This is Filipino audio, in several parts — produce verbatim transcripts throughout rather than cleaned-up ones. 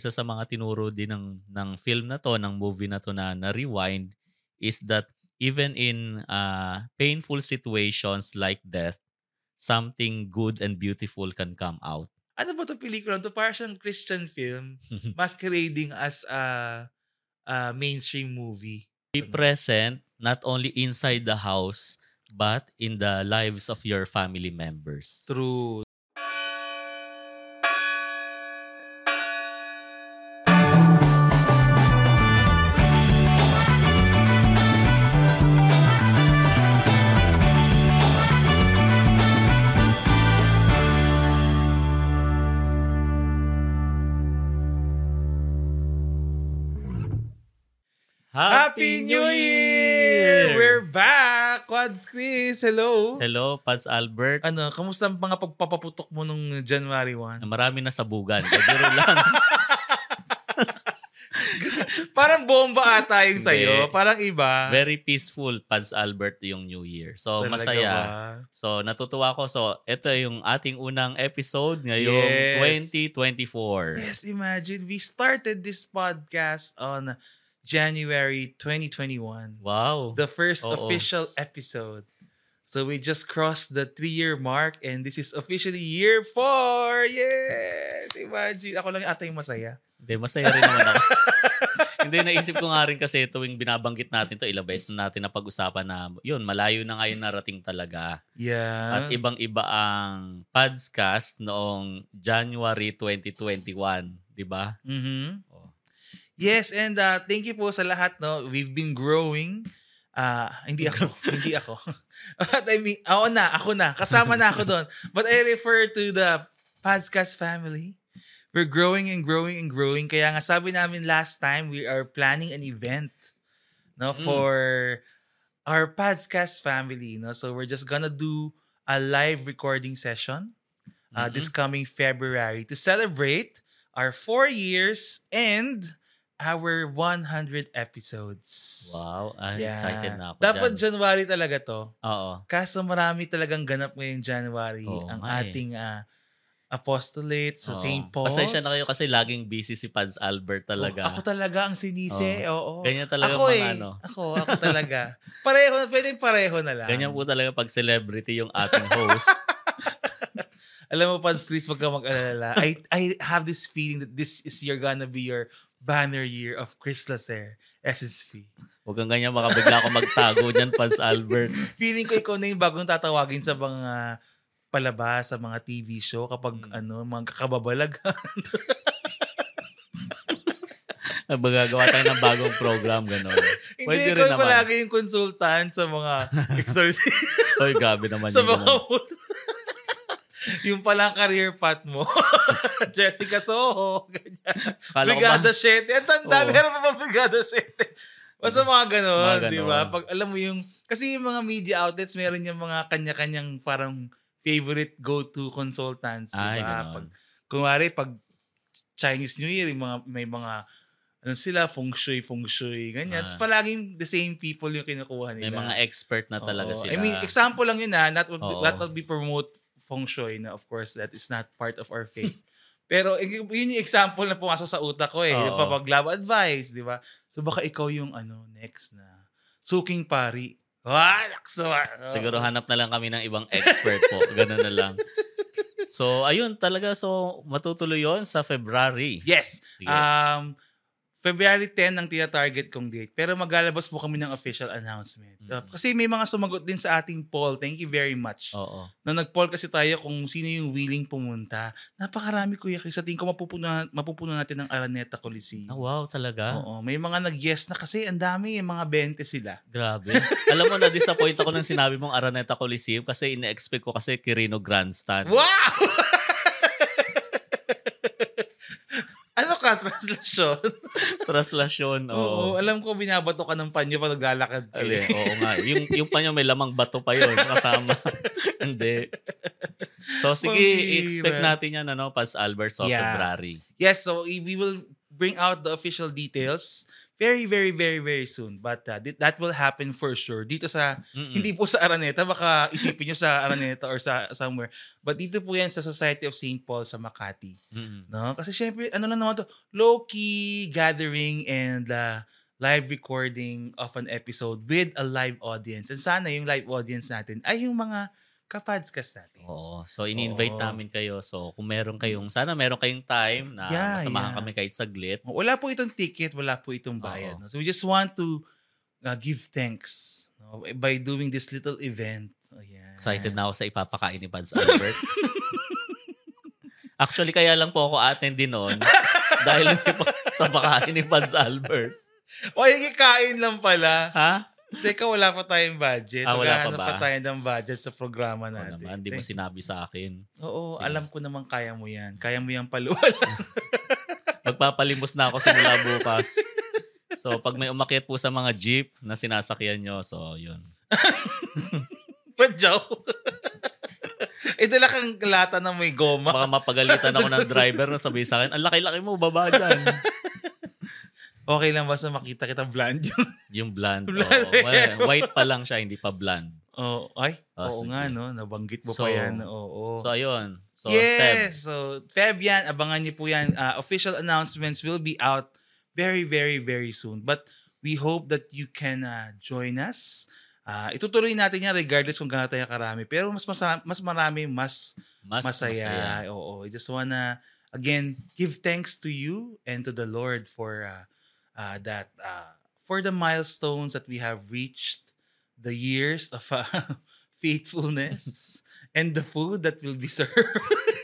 isa sa mga tinuro din ng ng film na 'to, ng movie na 'to na na Rewind is that even in, ah, painful situations like death, something good and beautiful can come out. Ano ba 'tong pelikula 'to? Para siyang Christian film masquerading as a, a mainstream movie. Be present not only inside the house, but in the lives of your family members. True. Happy New Year! We're back! Quads Chris, hello! Hello, Paz Albert. Ano, kamusta ang mga pagpapaputok mo nung January first? Marami na sabugan. Biro lang. Parang bomba ata yung sa'yo. Parang iba. Very peaceful, Paz Albert, yung New Year. So, Talaga masaya. ba? So, natutuwa ko. So, ito yung ating unang episode ngayong Yes. twenty twenty-four. Yes, imagine. We started this podcast on January twenty twenty-one. Wow. The first Oo. official episode. So we just crossed the three-year mark and this is officially year four. Yes! Imagine. Ako lang ata yung masaya. Hindi, masaya rin naman ako. Hindi, naisip ko nga rin kasi tuwing binabanggit natin to, ilang beses na natin napag-usapan na, yun, malayo na ngayon narating talaga. Yeah. At ibang-iba ang podcast noong January twenty twenty-one. Di ba? Mhm. Oh. Yes, and uh, thank you po sa lahat. No, we've been growing. Ah, hindi ako, hindi ako. But I mean, ako na, ako na. Kasama na ako doon. But I refer to the podcast family. We're growing and growing and growing. Kaya nga sabi namin last time, we are planning an event, no, Mm. for our podcast family, no. So we're just gonna do a live recording session uh, Mhm. this coming February to celebrate our four years and our one hundred episodes. Wow. Ay, Yeah. excited na ako Dapat dyan. January talaga to. Oo. Kaso marami talagang ganap ngayong January. Oo ang nga eh. ating ah, apostolate sa Oo. Saint Paul's. Pasensya na kayo kasi laging busy si Paz Albert talaga. Oh, ako talaga ang sinisi. Oo. Ganyan talaga ako mga eh. ano. Ako, ako talaga. Pareho, pwedeng pareho na lang. Ganyan po talaga pag celebrity yung ating host. Alam mo, Pans Chris, wag ka mag-alala. I, I have this feeling that this is you're gonna be your banner year of Chris Lacer, S S V. Huwag kang ganyan, baka bigla ako magtago dyan, Paz Albert. Feeling ko ikaw na yung bagong tatawagin sa mga palabas, sa mga T V show kapag Hmm. ano, mga kakababalag. Magagawa tayo ng bagong program, gano'n. Hindi, Pwede ikaw rin yung naman. palagi yung consultant sa mga exorcism. Hoy, gabi naman sa yun. mga naman. yung palang career path mo. Jessica Soho. Ganyan. Kala ko Brigada ba- Siete. Ang tanda, Oo. meron pa ba Brigada Siete? Basta mga ganon, Mga ganon. di ba? Pag alam mo yung, kasi yung mga media outlets, meron yung mga kanya-kanyang parang favorite go-to consultants, di Ay, ba? ganon. Pag, kunwari, pag Chinese New Year, yung mga, may mga, ano sila, feng shui, feng shui, ganyan. Ah. So, palaging the same people yung kinukuha nila. May mga expert na talaga Oo. I sila. mean, example lang yun ha. Not, Oo. not, not be promote feng shui na, of course, that is not part of our faith. Pero y- yun yung example na pumasok sa utak ko eh. Oo. Yung pag love advice, di ba? So baka ikaw yung ano, next na suking pari. Ah, lakso. Siguro hanap na lang kami ng ibang expert po. Ganun na lang. So, ayun talaga. So, matutuloy yon sa February. Yes. Sige. Um, February tenth ang tina-target kong date. Pero maglalabas po kami ng official announcement. Mhm. Uh, kasi may mga sumagot din sa ating poll. Thank you very much. Oo. Na nag-poll kasi tayo kung sino yung willing pumunta. Napakarami, Kuya Chris. Sa tingin ko mapupuno, mapupuno natin ng Araneta Coliseum. Ah, wow, talaga. Oo. May mga nag-yes na kasi ang dami, eh, mga twenty sila. Grabe. Alam mo, na-disappoint ako nang sinabi mong Araneta Coliseum kasi ina-expect ko kasi Quirino Grandstand. Wow! Ano ka, translasyon? Traslasyon. Oo. Oo. Alam ko, binabato ka ng panyo pag naglalakad ka. Ali, oo nga. Yung, yung pa nyo may lamang bato pa yun kasama. Hindi. So, sige, Pambira. i-expect natin yan, ano, Paz Albert, so Yeah. February. Yes, so i- we will bring out the official details very, very, very, very soon. But uh, th- that will happen for sure. Dito sa, Mm. hindi po sa Araneta, baka isipin nyo sa Araneta or sa somewhere. But dito po yan sa Society of Saint Paul sa Makati. Mm. No? Kasi syempre, ano lang naman to, low-key gathering and uh, live recording of an episode with a live audience. And sana yung live audience natin ay yung mga kapadskas natin. Oo. So, ini-invite Oo. namin kayo. So, kung meron kayong, sana meron kayong time na Yeah, masamahan yeah. kami kahit saglit. Wala po itong ticket, wala po itong bayad. No? So we just want to uh, give thanks, no? By doing this little event. Oh, yeah. Excited na ako sa ipapakain ni Pads Albert. Actually, kaya lang po ako attend din noon dahil sa pakain ni Pads Albert. O, yung ikain lang pala. Ha? Teka, wala pa tayong budget. Ah, wala pa Maghahanap ba? pa tayo ng budget sa programa Oo natin. naman, di mo sinabi sa akin. Oo, Sige. alam ko naman kaya mo yan. Kaya mo yung paluwal. Magpapalimos na ako simula bukas. So, pag may umakyat po sa mga jeep na sinasakyan nyo, so, yun. Padyaw. Eh, dala kang lata na may goma. Baka mapagalitan ako ng driver na sabi sa akin, ang laki-laki mo, baba dyan. Okay lang ba sa makita kita blonde yun? Yung blonde. Blonde. Oo. Well, white pa lang siya, hindi pa blonde. Oh, ay, Oh, oo sige. nga, no? Nabanggit mo So, pa yan. Oo. So, ayun. So, Feb. yes! So, Feb yan. Abangan niyo po yan. Uh, official announcements will be out very, very, very soon. But we hope that you can uh, join us. Uh, itutuloy natin yan regardless kung gaano tayo karami. Pero mas, masarami, mas marami, mas, Mas masaya. masaya. Oo. I just wanna, again, give thanks to you and to the Lord for uh, uh, that, uh, for the milestones that we have reached, the years of uh, faithfulness, and the food that will be served.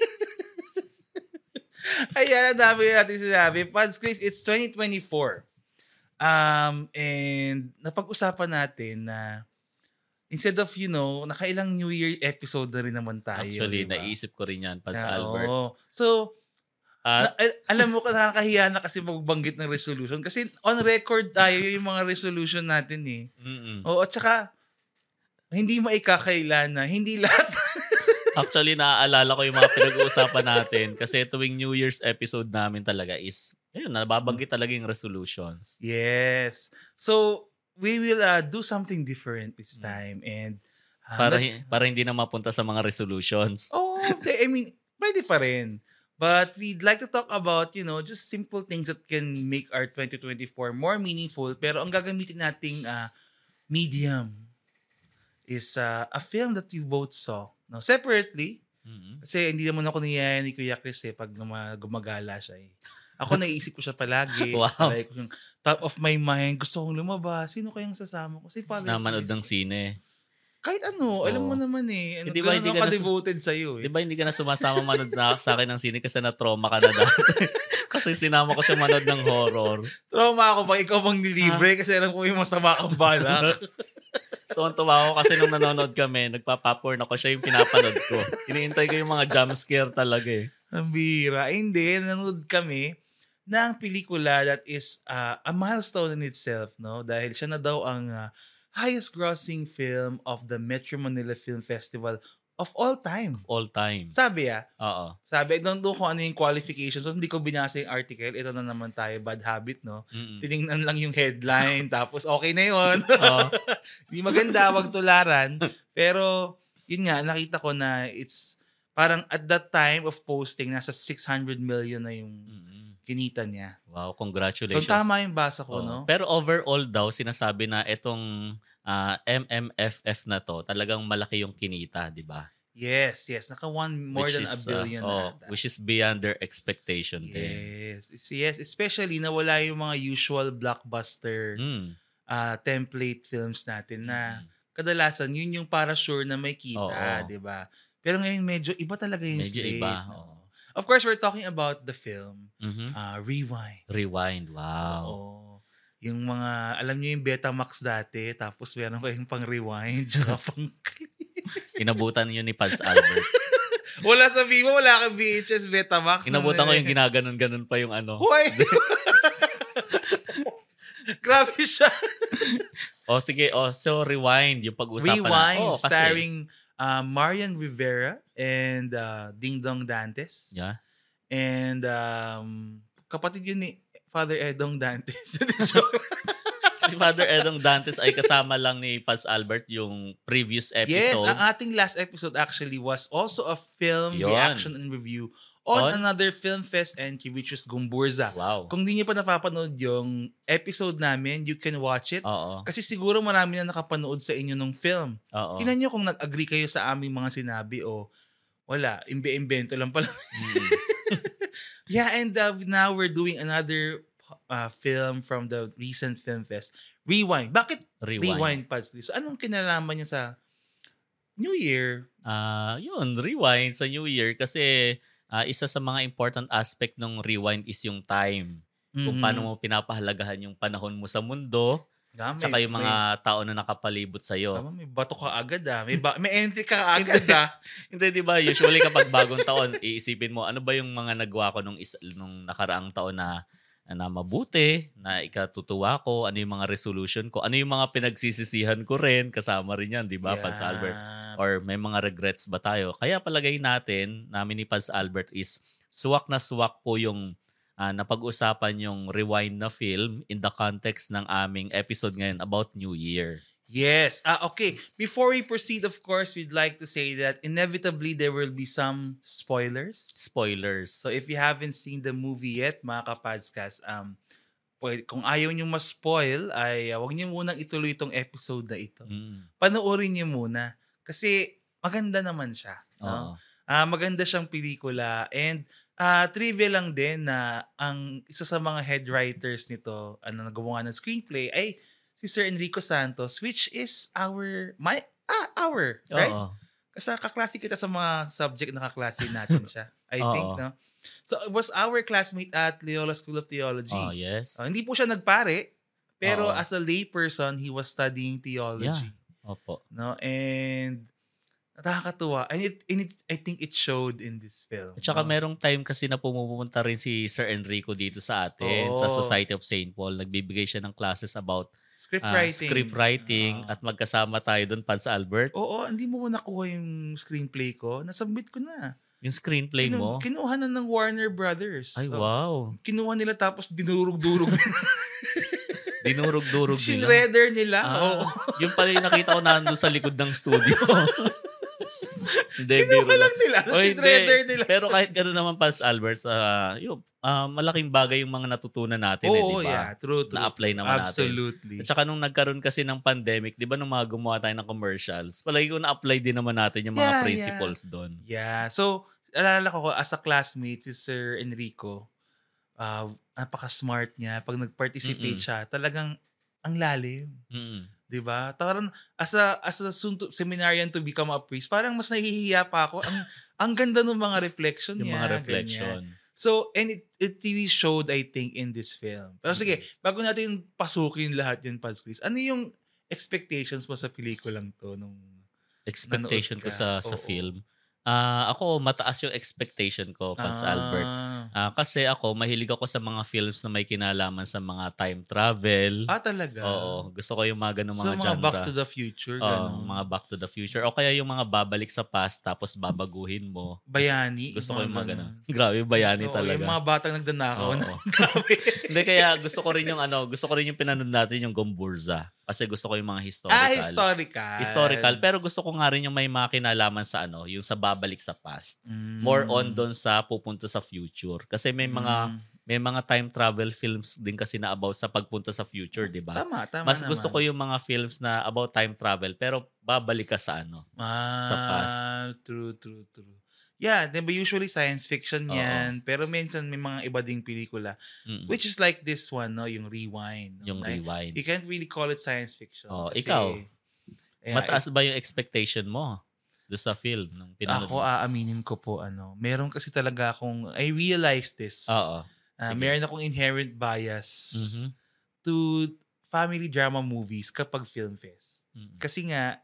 Ayan, dami natin sinabi. Pads Chris, it's twenty twenty-four. Um, and napag-usapan natin na instead of, you know, nakailang New Year episode na rin naman tayo. Actually, diba? naisip ko rin yan, Pads Na, Albert. oo. So, At, na, al- alam mo, nakakahiya na kasi magbanggit ng resolution. Kasi on record tayo yung mga resolution natin eh. mm-mm. Oo, at saka, hindi mo ikakailan na, hindi lahat. Actually, naaalala ko yung mga pinag-uusapan natin kasi tuwing New Year's episode namin talaga is, ayun, nababanggit talaga yung resolutions. Yes. So, we will uh, do something different this time. And, uh, Para, that- hi- para hindi na mapunta sa mga resolutions. oh, they- I mean, pwede pa rin. But we'd like to talk about, you know, just simple things that can make our twenty twenty-four more meaningful. Pero ang gagamitin nating uh, medium is uh, a film that we both saw. No, separately. Mm-mm. Kasi hindi naman ako niyaya ni Kuya Chris eh pag guma- gumagala siya eh. Ako naisip ko siya palagi. Wow. Palagi ko siyang top of my mind. Gusto kong lumabas. Sino kayang sasama ko? Si Father Namanood Chris. ng sine. Kahit ano, alam Oo. mo naman eh. Ano, Hindi ba ganun hindi ako ka na- ka-devoted sa'yo eh. Di ba hindi ka na sumasama manood na sa akin ng sine kasi na-trauma ka na dati? Kasi sinama ko siya manood ng horror. Trauma ako pag ikaw mang nilibre kasi alam ko yung masama kang balak. Tuwan-tuwa ako kasi nung nanonood kami, nagpa-popcorn ako, siya yung pinapanood ko. Iniintay ko yung mga jump scare talaga eh. Ang bira. Eh, hindi, nanonood kami ng pelikula that is uh, a milestone in itself, no? Dahil siya na daw ang uh, highest grossing film of the Metro Manila Film Festival of all time. All time. Sabi ah, Oo. sabi, I don't know kung ano yung qualifications. So, hindi ko binasa yung article. Ito na naman tayo, bad habit, no? Mm-mm. Tinignan lang yung headline, tapos okay na yun. Oo. Di maganda, wag tularan. Pero, yun nga, nakita ko na it's parang at that time of posting, nasa six hundred million na yung Mm-mm. kinita niya. Wow, Kung congratulations. tama yung basa ko, Oo. no? Pero overall daw, sinasabi na itong ah, M M F F na to, talagang malaki yung kinita, di ba? Yes, yes. Naka one more Which than a is, billion ah, na oh, ata. which is beyond their expectation din. Yes. It's- Yes, especially na wala yung mga usual blockbuster Mm. ah, template films natin na Mm. kadalasan yun yung para sure na may kita, Oo. di ba? Pero ngayon medyo iba talaga yung Medyo slate. iba, no? oo. Of course, we're talking about the film Mhm. uh, Rewind. Rewind, wow. Oo. Yung mga, alam niyo yung Betamax dati, tapos meron kayong pang rewind, tsaka pang... Inabutan yun ni Pads Albert. Wala sa Vivo, wala kang V H S Betamax. Inabutan ko yung ginaganon-ganon pa yung ano. Hoy! Grabe siya. O sige, oh, so Rewind, yung pag-usapan Rewind, na. Oh, kasi, starring uh, Marian Rivera and uh, Ding Dong Dantes. Yeah. And um, kapatid yun ni Father Edong Dantes. Joke. Si Father Edong Dantes ay kasama lang ni Paz Albert yung previous Yes, episode. ang ating last episode actually was also a film Yun. reaction and review on, On? another Film Fest entry which was Gumburza. Wow. Kung di niyo pa napapanood yung episode namin, you can watch it. Oo. Kasi siguro marami na nakapanood sa inyo ng film. Oo. Tingnan nyo kung nag-agree kayo sa aming mga sinabi o wala, imbe-imbento lang pala. Mm. Yeah, and uh, now we're doing another uh, film from the recent Film Fest. Rewind. Bakit Rewind. Rewind, Paz, please? So, anong kinalaman niya sa New Year? Ah, yun, rewind sa New Year kasi ah, isa sa mga important aspect ng rewind is yung time. Kung Mhm. paano mo pinapahalagahan yung panahon mo sa mundo, Dami. saka yung May, mga tao na nakapalibot sa'yo. tama, may bato ka agad ah. May, ba- may entry ka agad ah. Hindi, di ba? Usually kapag bagong taon, iisipin mo, ano ba yung mga nagawa ko nung, is- nung nakaraang taon na na mabuti, na ikatutuwa ko, ano yung mga resolution ko, ano yung mga pinagsisisihan ko rin, kasama rin yan, di ba, Paz Albert? Or may mga regrets ba tayo? Kaya palagay natin, namin ni Paz Albert is suwak na suwak po yung ah, napag-usapan yung rewind na film in the context ng aming episode ngayon about New Year. Yes. Ah, okay. Before we proceed, of course, we'd like to say that inevitably there will be some spoilers. Spoilers. So if you haven't seen the movie yet, mga kapadskas, um, pwede, kung ayaw nyo ma-spoil, ay uh, huwag nyo munang ituloy itong episode na ito. Mm. Panoorin nyo muna. Kasi maganda naman siya. No? Oo. Ah, maganda siyang pelikula. And ah trivia lang din na ang isa sa mga head writers nito, ano, nagawa ng screenplay, ay si Sir Enrico Santos, which is our, my, ah, our, right? Oo. Kasi kaklase kita sa mga subject na kaklase natin siya. I Oo. think, no? So, it was our classmate at Loyola School of Theology. Oh, yes. Uh, hindi po siya nagpare, pero Oo. as a lay person, he was studying theology. Opo. No? And nakakatuwa. And, it, and it, I think it showed in this film. At saka no? merong time kasi na pumupunta rin si Sir Enrico dito sa atin, Oo. sa Society of Saint Paul. Nagbibigay siya ng classes about Script ah, writing. script writing Oo. at magkasama tayo doon, Paz Albert. Oo, hindi mo ba nakuha yung screenplay ko? Nasubmit ko na. Yung screenplay Kinu- mo. Kinuha na ng Warner Brothers. Ay, So, wow. kinuha nila tapos dinurog-durog. Dinurog-durog nila. Shinredder nila. Ah, Oo. yung pala yung nakita ko nandun sa likod ng studio. Hindi, Kinuha biro lang nila. O, hindi. Shinredder nila. Pero kahit gano'n naman, Paz Albert, ah, yun, ah, malaking bagay yung mga natutunan natin, eh, Oo, di ba? yeah. True, true. Na-apply naman natin. Absolutely. At saka nung nagkaroon kasi ng pandemic, di ba nung mga gumawa tayo ng commercials, palagi ko na-apply din naman natin yung mga Yeah, principles doon. Yeah. So, alala ko, as a classmate, si Sir Enrico, uh, napaka-smart niya. Pag nag-participate Mm-mm. siya, talagang ang lalim. Mm. 'Di ba? Parang as a as a soon to, seminarian to become a priest, parang mas nahihiya pa ako. Ang ang ganda ng mga reflection Yung niya. mga ganyan. reflection. So, and it, it really showed, I think, in this film. Pero sige, bago natin pasukin lahat yan, Paz Chris, ano yung expectations mo sa pelikulang to? Nung Expectation nanood ko ka? sa sa Oo. film. Ah, ako, mataas yung expectation ko, Paz Albert. Ah, kasi ako, mahilig ako sa mga films na may kinalaman sa mga time travel. Ah, talaga? Oo, gusto ko yung mga ganung So, mga mga genre. Back to the Future, Oo, ganun. mga Back to the Future. O kaya yung mga babalik sa past tapos babaguhin mo. Bayani. Gusto ko yung mga ganun. ganun. Grabe, bayani Oo, talaga. Yung mga batang nagdanakaw. Oo. Grabe. Hindi, kaya gusto ko rin yung ano, gusto ko rin yung pinanood natin yung Gomburza. Kasi gusto ko yung mga historical. Ah, historical. Historical. Pero gusto ko nga rin yung may mga kinalaman sa ano, yung sa babalik sa past. Mm. More on doon sa pupunta sa future. Kasi may mga Mm. may mga time travel films din kasi na about sa pagpunta sa future, di ba? Tama, tama Mas naman. gusto ko yung mga films na about time travel pero babalik ka sa ano. Ah, sa past. True, true, true. Yeah, di ba usually science fiction Oo. yan. Pero minsan may mga iba ding pelikula. Mm-mm. Which is like this one, no? Yung Rewind. No? yung Like, rewind. you can't really call it science fiction. Oh, kasi, ikaw, eh, Mataas ba yung expectation mo doon sa film nung pinanood Ako, mo? aaminin ko po, ano, meron kasi talaga akong, I realized this. Oo. Uh, Sige. meron akong inherent bias Mhm. to family drama movies kapag film fest. Mm. Kasi nga,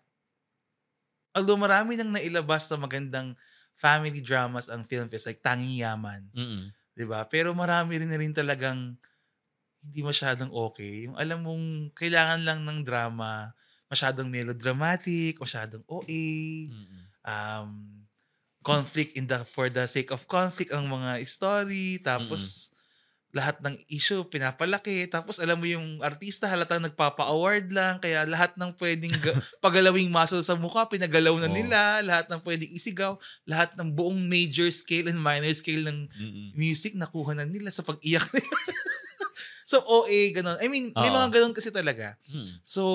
although marami nang nailabas na magandang family dramas ang film fest, like Tanging Yaman, Mm-mm. 'di ba? Pero marami rin na rin talagang hindi masyadong okay. Yung alam mong kailangan lang ng drama, masyadong melodramatic, masyadong O A, Mm-mm. um, conflict in the for the sake of conflict ang mga story, tapos lahat ng issue pinapalaki. Tapos alam mo yung artista halatang nagpapa-award lang. Kaya lahat ng pwedeng ga- pagalawing muscle sa mukha, pinagalaw na Oo. nila. Lahat ng pwedeng isigaw. Lahat ng buong major scale and minor scale ng Mm. music, nakuha na nila sa pag-iyak nila. So, O A, ganun. I mean, may Oo. mga ganun kasi talaga. Mm. So,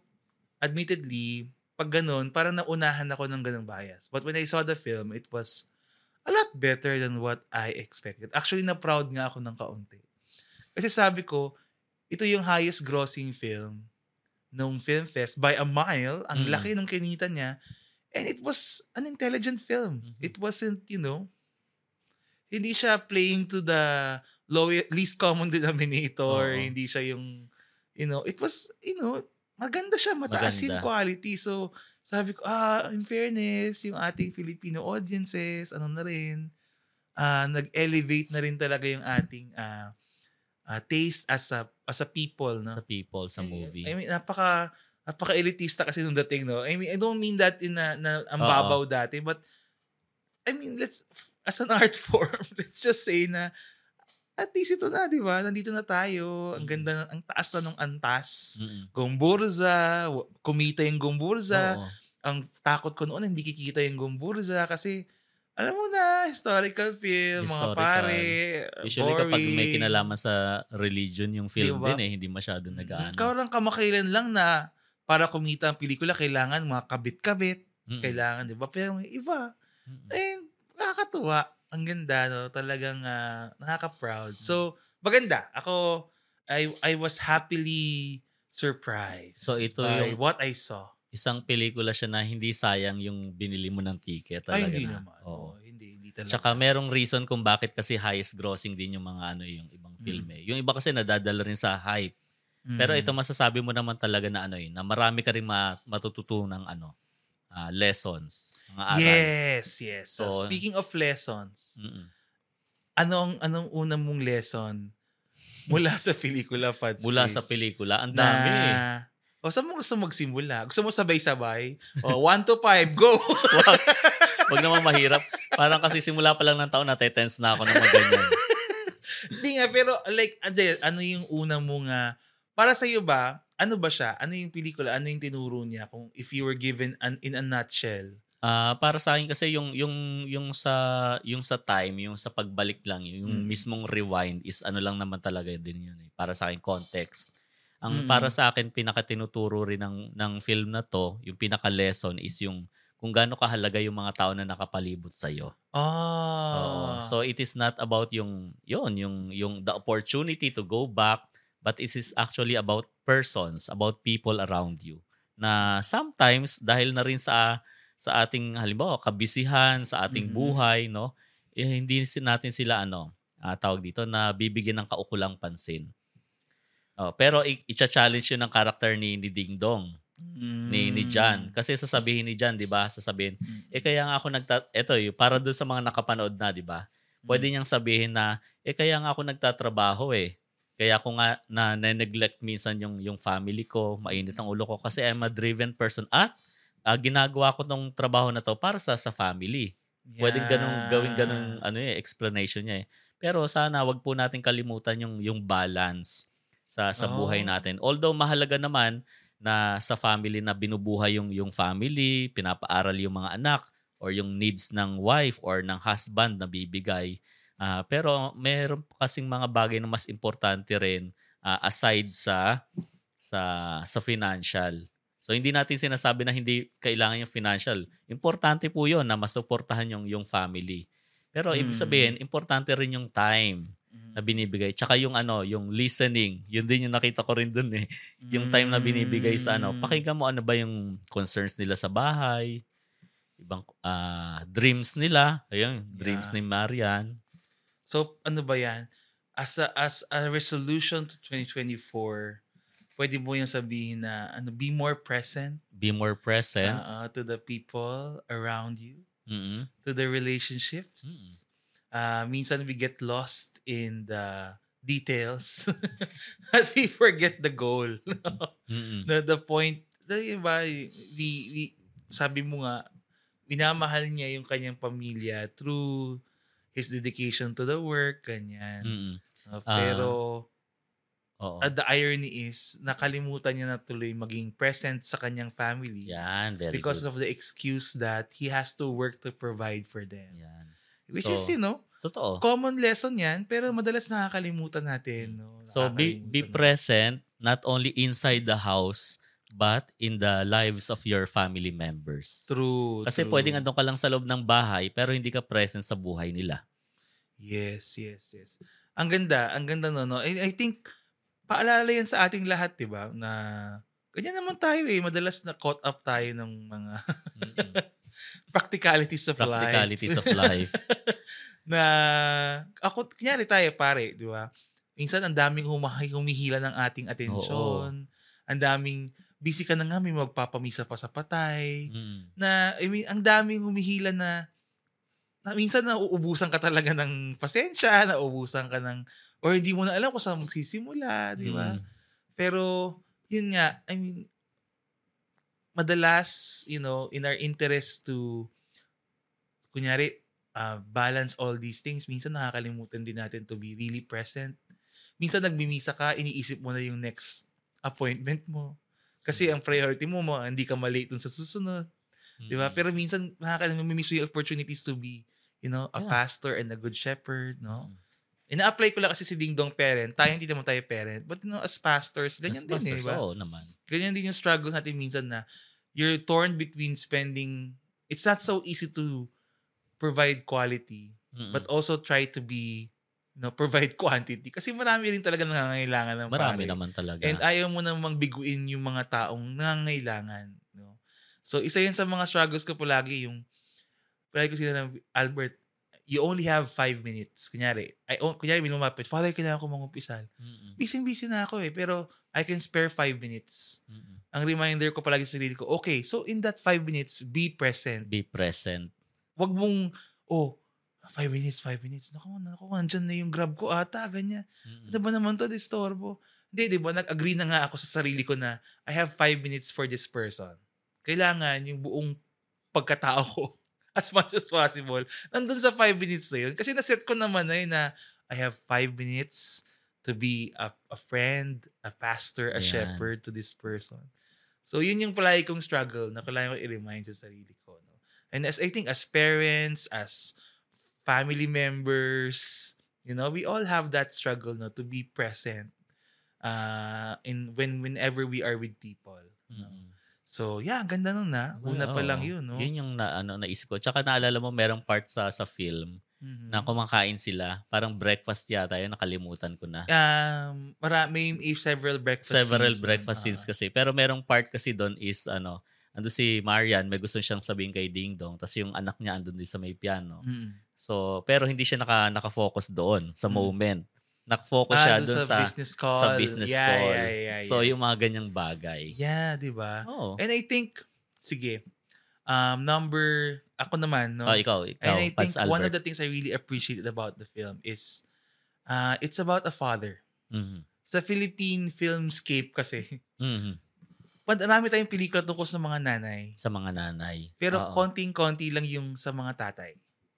admittedly, pag ganun, parang naunahan ako ng ganung bias. But when I saw the film, it was a lot better than what I expected. Actually, na-proud nga ako ng kaunti. Kasi sabi ko, ito yung highest grossing film nung film fest by a mile. Ang Mm. laki nung kinita niya. And it was an intelligent film. Mhm. It wasn't, you know, hindi siya playing to the low, least common denominator. Oo. Hindi siya yung, you know, it was, you know, maganda siya. Mataas yung Maganda. quality. So, sabi ko, ah, in fairness, yung ating Filipino audiences, ano na rin, ah, nag-elevate na rin talaga yung ating ah, ah, taste as a as a people, no? Sa people, sa movie. I mean, napaka napaka-elitista kasi nung dating, no? I mean, I don't mean that in na, na ang Oo. babaw dati, but I mean, let's, as an art form, let's just say na at least ito na, di ba? Nandito na tayo. Ang Mm. ganda, ang taas na nung antas. Mm. Gomburza, w- kumita yung Gomburza. Oo. Ang takot ko noon, hindi kikita yung Gomburza kasi, alam mo na, historical film, mga Historical. pare, Usually kapag may boring. kinalaman sa religion yung film Di ba? din eh, hindi masyadong Mm, nag-aano. Kawalang kamakailan lang na para kumita ang pelikula, kailangan mga kabit-kabit. Mm. Kailangan, di ba? Pero yung iba, Mm. eh, nakakatuwa. Ang ganda, no? Talagang ah, nakaka-proud. So, maganda. Ako, I I was happily surprised So, ito by yung- what I saw. Isang pelikula siya na hindi sayang yung binili mo ng ticket. Ay, Talaga hindi na. naman. Oo. Oo, hindi, hindi talaga. Tsaka merong reason kung bakit kasi highest grossing din yung mga ano yung ibang film Mm. eh. Yung iba kasi nadadala rin sa hype. Pero Mm. ito masasabi mo naman talaga na ano eh, na marami ka rin ma- matututunang ano, ah, lessons, mga aral. Yes, yes. So, So, speaking of lessons, Mm-mm. anong anong unang mong lesson mula sa pelikula, Pads? Mula please? sa pelikula, ang Na, dami eh. o saan mo gusto magsimula? Gusto mo sabay-sabay? O, one to five, go! Wag, wag naman mahirap. Parang kasi simula pa lang ng taon, natetense na ako ng mga ganyan. Hindi nga, pero like, ade, ano yung una mo nga, para sa'yo ba, ano ba siya? Ano yung pelikula? Ano yung tinuro niya? Kung if you were given an, in a nutshell. Ah, para sa akin kasi yung yung yung sa yung sa time, yung sa pagbalik lang, yung Mm. mismong rewind is ano lang naman talaga din yun eh. Para sa akin context. Ang Mm. para sa akin pinakatinuturo rin ng ng film na to, yung pinaka lesson is yung kung gaano kahalaga yung mga tao na nakapalibot sa iyo. Oo. Ah. So it is not about yung yun, yung yung the opportunity to go back, but it is actually about persons, about people around you. Na sometimes dahil na rin sa sa ating halimbawa kabisihan, sa ating Mhm. buhay, no? Eh, hindi si- natin sila ano, ah, tawag dito na bibigyan ng kaukulang pansin. Oh, pero i- i-challenge yun ng character ni, ni Ding Dong, ni ni John. Kasi sasabihin ni John, 'di ba? Sasabihin, Mm. eh kaya nga ako nagta eto yung para doon sa mga nakapanood na, 'di ba? Pwede niyang sabihin na eh kaya nga ako nagtatrabaho eh. Kaya ako nga na neglect minsan yung yung family ko, mainit ang ulo ko kasi I'm a driven person at ah, ginagawa ko tong trabaho na to para sa sa family. Pwedeng ganung gawing ganung ano eh explanation niya eh. Pero sana wag po nating kalimutan yung yung balance sa sa buhay Oh. natin. Although mahalaga naman na sa family na binubuhay yung yung family, pinapaaral yung mga anak or yung needs ng wife or ng husband na bibigay. Ah, pero meron pa kasing mga bagay na mas importante rin ah, aside sa sa sa financial. So hindi natin sinasabi na hindi kailangan yung financial. Importante po 'yon na masuportahan yung yung family. Pero ibig Mm. sabihin, importante rin yung time na binibigay. Tsaka yung ano, yung listening. Yun din yung nakita ko rin dun eh. Yung time na binibigay sa ano, Mm. pakinggan mo ano ba yung concerns nila sa bahay, ibang ah, dreams nila. Ayun, dreams Yeah. ni Marian. So, ano ba yan? As a, as a resolution to twenty twenty-four, pwede mo yung sabihin na ano, be more present Be more present. uh, to the people around you, Mm-mm. to the relationships. Mm. Uh, minsan we get lost in the details at we forget the goal. Mm-mm. the, the point, the, iba, we, we, sabi mo nga, minamahal niya yung kanyang pamilya through his dedication to the work, ganyan. Mm-mm. Uh, pero Ah, oo. uh, the irony is, nakalimutan niya na tuloy maging present sa kanyang family Yan, very because good. of the excuse that he has to work to provide for them. Yan. Which is, you So, know, totoo. common lesson yan, pero madalas nakakalimutan natin. Mm. No? So be be Nakakalimutan natin. present not only inside the house but in the lives of your family members. True, Kasi pwedeng true. andun ka lang sa loob ng bahay pero hindi ka present sa buhay nila. Yes, yes, yes. Ang ganda, ang ganda no, no? I, I think, paalala yan sa ating lahat, di ba? Na, ganyan naman tayo eh. Madalas na caught up tayo ng mga Mm. practicalities of life. Practicalities of life. Na, ako, kunyari tayo pare, di ba? Minsan, ang daming humahay, humihila ng ating Oo. atensyon. Ang daming, busy ka na nga, may magpapamisa pa sa patay. Mm. Na, I mean, ang daming humihila na, na minsan nauubusan ka talaga ng pasensya, nauubusan ka ng, or hindi mo na alam kung saan magsisimula, di ba? Mm. Pero, yun nga, I mean, madalas, you know, in our interest to, kunyari, uh, balance all these things, minsan nakakalimutan din natin to be really present. Minsan nagmimisa ka, iniisip mo na yung next appointment mo. Kasi ang priority mo, mo hindi ka malate dun sa susunod. Mm. Di ba? Pero minsan nakakalimutan yung opportunities to be, you know, a Yeah. pastor and a good shepherd, no? Mm. Ina-apply ko lang kasi si Ding Dong parent. Tayo hindi naman tayo parent. But you know, as pastors, ganyan As din eh, di pastors, ba? oo naman. Ganyan din yung struggles natin minsan na you're torn between spending, it's not so easy to provide quality, Mm. but also try to be, you know, provide quantity. Kasi marami rin talaga nangangailangan ng Marami pare. naman talaga. And ayaw mo namang biguin yung mga taong nangangailangan. No? So, isa yan sa mga struggles ko palagi, yung, palagi ko sila ng, Albert, you only have five minutes. Kunyari, I, kunyari, minumapit, Father, kailangan ko mangumpisal. Mm. Busy-busy na ako eh, pero I can spare five minutes. Mm. Ang reminder ko palagi sa sarili ko, okay, so in that five minutes, be present. Be present. Wag mong, oh, five minutes, five minutes. Naku, naku, andyan na yung grab ko ata, ganyan. Mm. Ano ba naman to, disturbo? Hindi, di ba, nag-agree na nga ako sa sarili ko na I have five minutes for this person. Kailangan yung buong pagkatao ko, as much as possible, nandun sa five minutes na yun. Kasi naset ko naman na yun na I have five minutes to be a, a friend, a pastor, a Yan. shepherd to this person. So, yun yung palagi kong struggle na kailangan ko i-remind sa sarili ko. No? And as I think, as parents, as family members, you know, we all have that struggle no, to be present uh, in when whenever we are with people. No? Mm. So, yeah, ang ganda nun na. Una pa lang Oo. yun, no? Yun yung na, ano, naisip ko. Tsaka naalala mo, merong part sa sa film Mhm. na kumakain sila. Parang breakfast yata yun. Nakalimutan ko na. Um, marami, may several breakfast Several scenes breakfast dun. scenes Ah. kasi. Pero merong part kasi doon is, ano, ando si Marian, may gusto siyang sabihin kay Ding Dong. Tapos yung anak niya andun din sa may piano. Mm. So, pero hindi siya naka, naka-focus doon sa Mm. moment. Naka-focus Ah, siya dun doon sa sa, business call. sa business Yeah, call. yeah, yeah, So, yeah. yung mga ganyang bagay. Yeah, di ba? Oo. And I think, sige, um, number, ako naman, no? Oh, ikaw, ikaw, And I think Pats one of Albert. the things I really appreciated about the film is, uh, it's about a father. Mhm. Sa Philippine filmscape kasi, Mhm. marami tayong pelikula tungkol sa mga nanay. Sa mga nanay. Pero Oo. konting-konti lang yung sa mga tatay.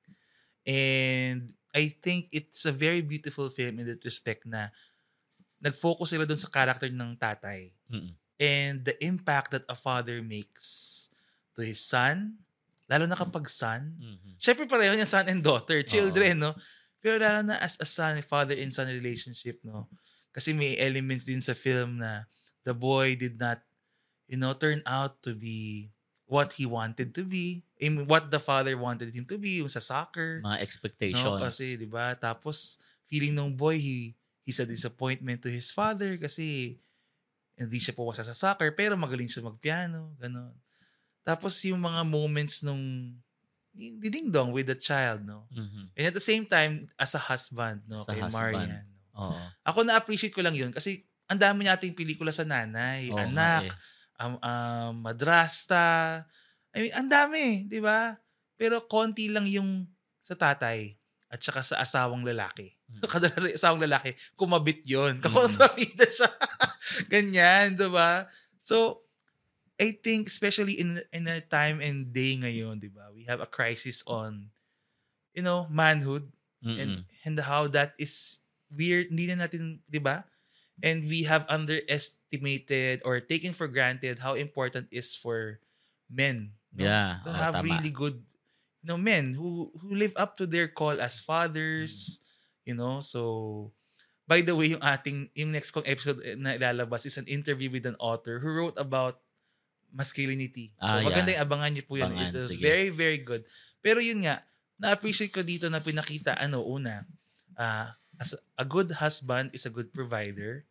And I think it's a very beautiful film in that respect na nag-focus sila dun sa character ng tatay. Mm. And the impact that a father makes to his son, lalo na kapag son. Mhm. Siyempre pareho niya son and daughter, Oo. children, no? Pero lalo na as a son, father and son relationship, no? Kasi may elements din sa film na the boy did not, you know, turn out to be what he wanted to be, in what the father wanted him to be, yung sa soccer. Mga No? expectations. Kasi, di ba? Tapos, feeling ng boy, he, he's a disappointment to his father kasi hindi siya puwasa sa soccer, pero magaling siya magpiano, gano'n. Tapos, yung mga moments nung yung Ding Dong with the child, no? Mhm. And at the same time, as a husband, no? As a Kay husband. Marian. No? Oo. Ako na-appreciate ko lang yun kasi ang dami nating pelikula sa nanay, Oo nga anak, eh. um, um, madrasta. I mean, ang dami, di ba? Pero konti lang yung sa tatay at saka sa asawang lalaki. Mm. Kadalasan sa asawang lalaki, kumabit yun. Mm. Kakontrabida siya. Ganyan, di ba? So, I think especially in in a time and day ngayon, di ba? We have a crisis on, you know, manhood and Mm-mm. and how that is we're, hindi na natin, di ba? And we have underestimated or taken for granted how important is for men, no? Yeah, To oo, have tama. really good, you know, men who who live up to their call as Mm. fathers, you know. So, by the way, yung ating yung next kong episode eh, na ilalabas is an interview with an author who wrote about masculinity. So, Ah, maganda yeah. yung abangan niyo po yun. It Abangan, was sige. very, very good. Pero yun nga, na-appreciate ko dito na pinakita, ano, una, ah, as a, a good husband is a good provider.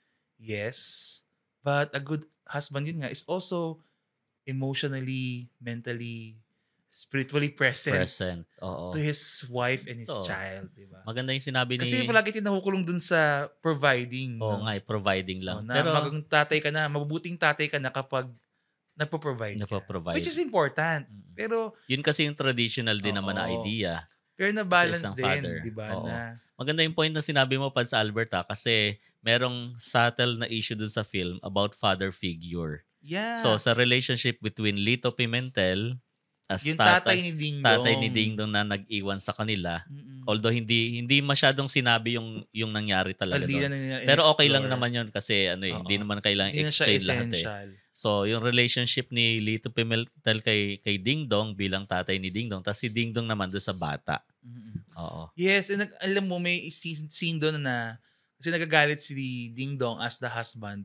Yes. But a good husband, yun nga, is also emotionally, mentally, spiritually present Present, oo. to his wife and his Totoo. child, di ba? Maganda yung sinabi ni Kasi palagi tayo nakukulong dun sa providing, Oo no? nga, eh, providing Oh, lang. na Pero maging tatay ka na, mabubuting tatay ka na kapag nagpo-provide ka. Nagpo-provide. Which is important. Mm. Pero, yun kasi yung traditional din naman na oo. idea Pero sa na-balance isang din, father. di ba? Oo. Na, Maganda yung point na sinabi mo, Pads Albert, ah, kasi merong subtle na issue dun sa film about father figure. yeah. So, sa relationship between Lito Pimentel as yung tatay tatay, ni Ding tatay Dong. ni Ding Dong na nag-iwan sa kanila. Mm-mm. Although hindi hindi masyadong sinabi yung yung nangyari talaga Hindi doon. na nila Pero okay lang in-explore. naman yun kasi ano eh, hindi Oo. naman kailangang Hindi na siya explain lahat eh. essential. So, yung relationship ni Lito Pimentel kay kay Ding Dong bilang tatay ni Ding Dong, tapos si Ding Dong naman doon sa bata. Mm-mm. Oo. Yes, and nag- alam mo, may scene, scene doon na, kasi nagagalit si Ding Dong as the husband,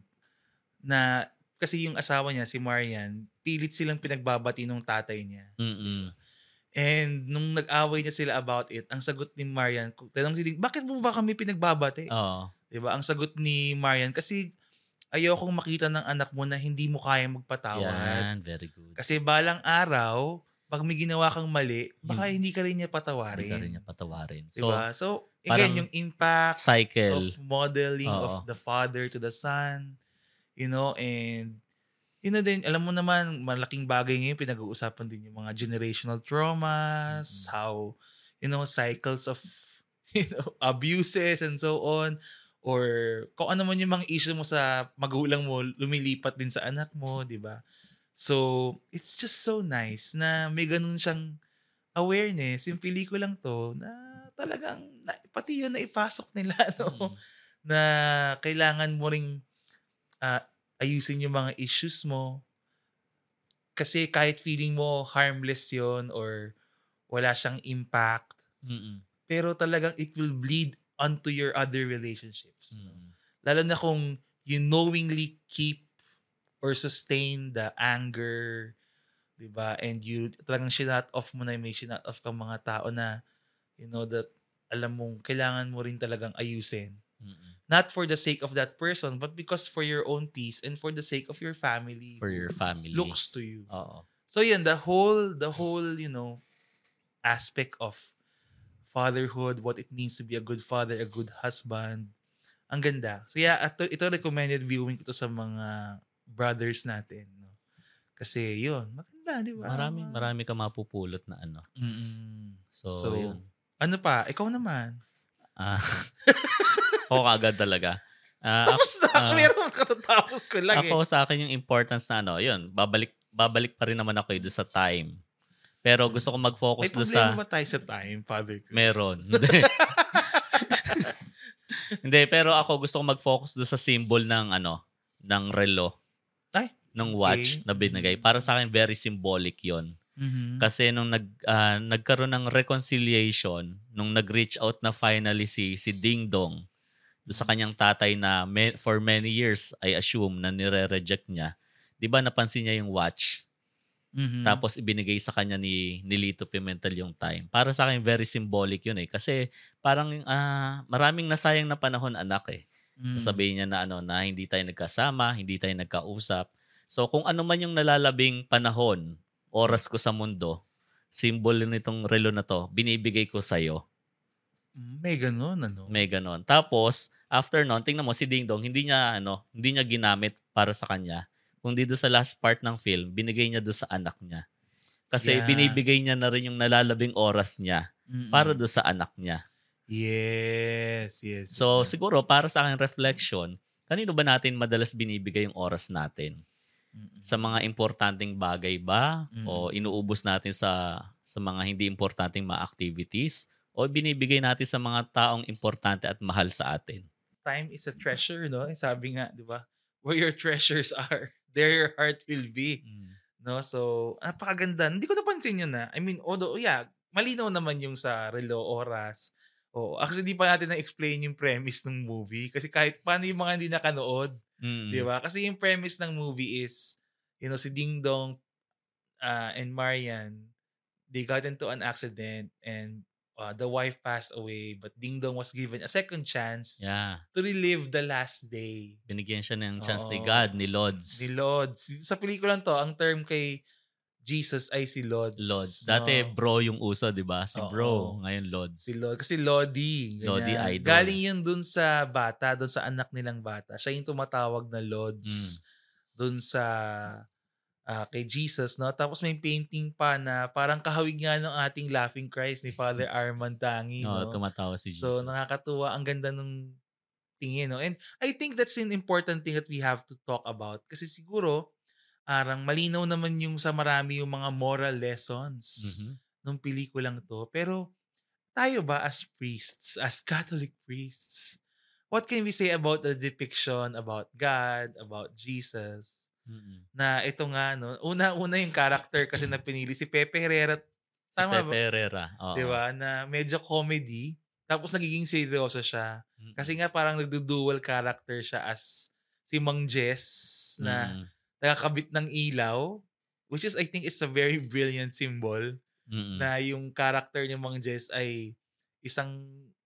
na, kasi yung asawa niya, si Marian, pilit silang pinagbabati ng tatay niya. Mm-mm. And nung nag-away niya sila about it, ang sagot ni Marian, tanong si Ding, bakit mo ba kami pinagbabati? Oo. Diba? Ang sagot ni Marian, kasi ayokong makita ng anak mo na hindi mo kaya magpatawad. Yan, very good. Kasi balang araw, pag may ginawa kang mali, baka hindi ka rin niya patawarin. Hindi ka rin niya patawarin. So, diba? So, parang again, yung impact cycle. of modeling Oo. of the father to the son, you know, and, you know din, alam mo naman, malaking bagay ngayon, pinag-uusapan din yung mga generational traumas, Mm-hmm. how, you know, cycles of, you know, abuses and so on, or kung ano man yung mga issue mo sa magulang mo, lumilipat din sa anak mo, di ba? So, it's just so nice na may ganun siyang awareness, yung pelikulang to, na talagang, na, pati yun na ipasok nila, no? Mm-hmm. Na kailangan mo ring uh, ayusin yung mga issues mo. Kasi kahit feeling mo harmless yon or wala siyang impact, Mm-mm. pero talagang it will bleed onto your other relationships. Mm-mm. Lalo na kung you knowingly keep or sustain the anger, diba? And you talagang shinut off mo na, may shinut off kang mga tao na, you know, that alam mong kailangan mo rin talagang ayusin. Mm-mm. Not for the sake of that person, but because for your own peace and for the sake of your family. For your family. Looks to you. Oo. So yun, the whole, the whole, you know, aspect of fatherhood, what it means to be a good father, a good husband. Ang ganda. So yeah, ito, ito recommended viewing ko to sa mga brothers natin. No? Kasi yun, maganda, di ba? Marami, marami ka mapupulot na ano. Mm-mm. So, So, yun. ano pa? Ikaw naman. Ah, ako kagad talaga. Ah, Tapos na, ah, meron katatapos ko lang ako eh. sa akin yung importance na ano, yun, babalik babalik pa rin naman ako doon sa time. Pero gusto ko May mag-focus doon problema sa ba tayo sa time, Father Chris? meron. Hindi. Hindi, pero ako gusto ko mag-focus doon sa symbol ng ano, ng relo, Ay, ng okay. watch na binigay. Para sa akin very symbolic 'yon. Mhm. Kasi nung nag ah, nagkaroon ng reconciliation, nung nag-reach out na finally si si Ding Dong doon sa kanyang tatay na me, for many years I assume na nire-reject niya. 'Di ba napansin niya yung watch? Mhm. Tapos ibinigay sa kanya ni, ni Lito Pimentel yung time. Para sa akin, very symbolic yun eh. Kasi parang ah, maraming nasayang na panahon anak eh. Mm. Sasabihin niya na ano na hindi tayo nagkasama, hindi tayo nagkausap. So kung ano man yung nalalabing panahon, oras ko sa mundo, symbol nitong relo na to, binibigay ko sa'yo. May ganun, ano? May ganon. Tapos, after nun, tingnan mo si Ding Dong, hindi niya, ano, hindi niya ginamit para sa kanya. Kung dito sa last part ng film, binigay niya doon sa anak niya. Kasi Yeah. binibigay niya na rin yung nalalabing oras niya Mm-mm. para doon sa anak niya. Yes, yes. So, yes. siguro, para sa akin reflection, kanino ba natin madalas binibigay yung oras natin? Mm-mm. Sa mga importanteng bagay ba? Mm. O inuubos natin sa sa mga hindi importanteng mga activities? o binibigay natin sa mga taong importante at mahal sa atin. Time is a treasure, no? Sabi nga, di ba? Where your treasures are, there your heart will be. Mm. No? So, napakaganda. Hindi ko napansin yun na. I mean, although, yeah, malinaw naman yung sa relo, oras. Oo. Actually, di pa natin na-explain yung premise ng movie. Kasi kahit paano yung mga hindi nakanood, di Mm. ba? Kasi yung premise ng movie is, you know, si Ding Dong uh, and Marian, they got into an accident and uh, the wife passed away, but Ding Dong was given a second chance Yeah. to relive the last day. Binigyan siya ng chance ni Oo. God, ni Ni Lods. Lods. Sa pelikulang to, ang term kay Jesus ay si Lods. Lods. Dati No? bro yung uso, di ba? Si bro. Oo. Ngayon Lods. Si Lodi. Kasi Lodi. Lodi Ganyan. idol. Galing yun dun sa bata, dun sa anak nilang bata. Siya yung tumatawag na Lods. Mm. Dun sa uh, kay Jesus, no? Tapos may painting pa na parang kahawig nga ng ating Laughing Christ ni Father Armand Tangi, Oo, no? tumatawa si So, Jesus. nakakatuwa. Ang ganda nung tingin, no? And I think that's an important thing that we have to talk about. Kasi siguro, arang malinaw naman yung sa marami yung mga moral lessons Mhm. nung pelikulang to. Pero, tayo ba as priests, as Catholic priests, what can we say about the depiction about God, about Jesus? Mm. Na ito nga, no? Una-una yung character kasi na pinili, si Pepe Herrera. Si Tama ba? Pepe Herrera. Di Oo. ba? Na medyo comedy. Tapos nagiging seryoso siya. Mm. Kasi nga parang nagdo-dual character siya as si Mang Jess na Mm. nakakabit ng ilaw. Which is, I think, it's a very brilliant symbol. Mm. Na yung character ni Mang Jess ay isang,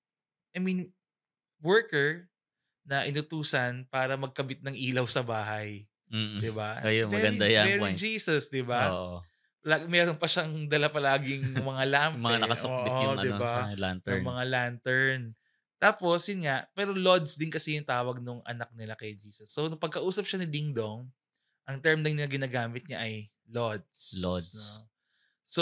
I mean, worker na inutusan para magkabit ng ilaw sa bahay. Mm. 'Di ba? Ayun, Very maganda yan very point. Jesus, 'di ba? Oo. Lag meron pa siyang dala palaging mga Yung mga lampe, nakasukbit yung oo, 'di ano ba? sa Yung lantern. mga lantern. Tapos yun nga, pero Lods din kasi yung tawag nung anak nila kay Jesus. So nung pagkausap siya ni Ding Dong, ang term din na ginagamit niya ay Lods. Lods. No? So,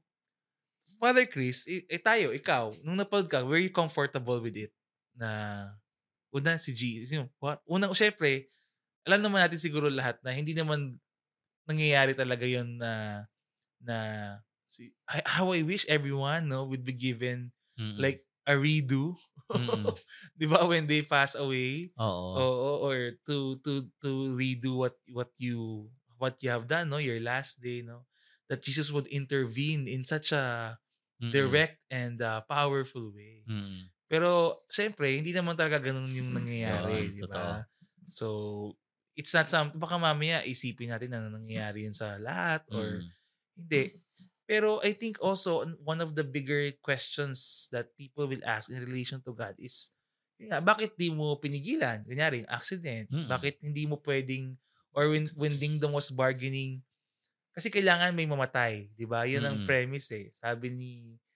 Father Chris, eh, eh tayo, ikaw, nung napanood ka, were you comfortable with it? Na una si Jesus, yung what? Unang syempre, alam naman natin siguro lahat na hindi naman nangyayari talaga yun na na si I, how I wish everyone no would be given Mm. like a redo. Mm. 'Di ba when they pass away? Oo. Oo, or to to to redo what what you what you have done, no, your last day, no, that Jesus would intervene in such a Mm. direct and uh, powerful way. Mm. Pero syempre hindi naman talaga ganoon yung Yun, nangyayari, 'di ba? totoo. So it's not something, baka mamaya isipin natin na nangyayari yun sa lahat or Mm. hindi. Pero I think also one of the bigger questions that people will ask in relation to God is, yun nga, bakit di mo pinigilan? Kunyari, accident. Mm. Bakit hindi mo pwedeng, or when, when Ding Dong was bargaining, kasi kailangan may mamatay. Di ba? Yun ang Mm. premise eh. Sabi ni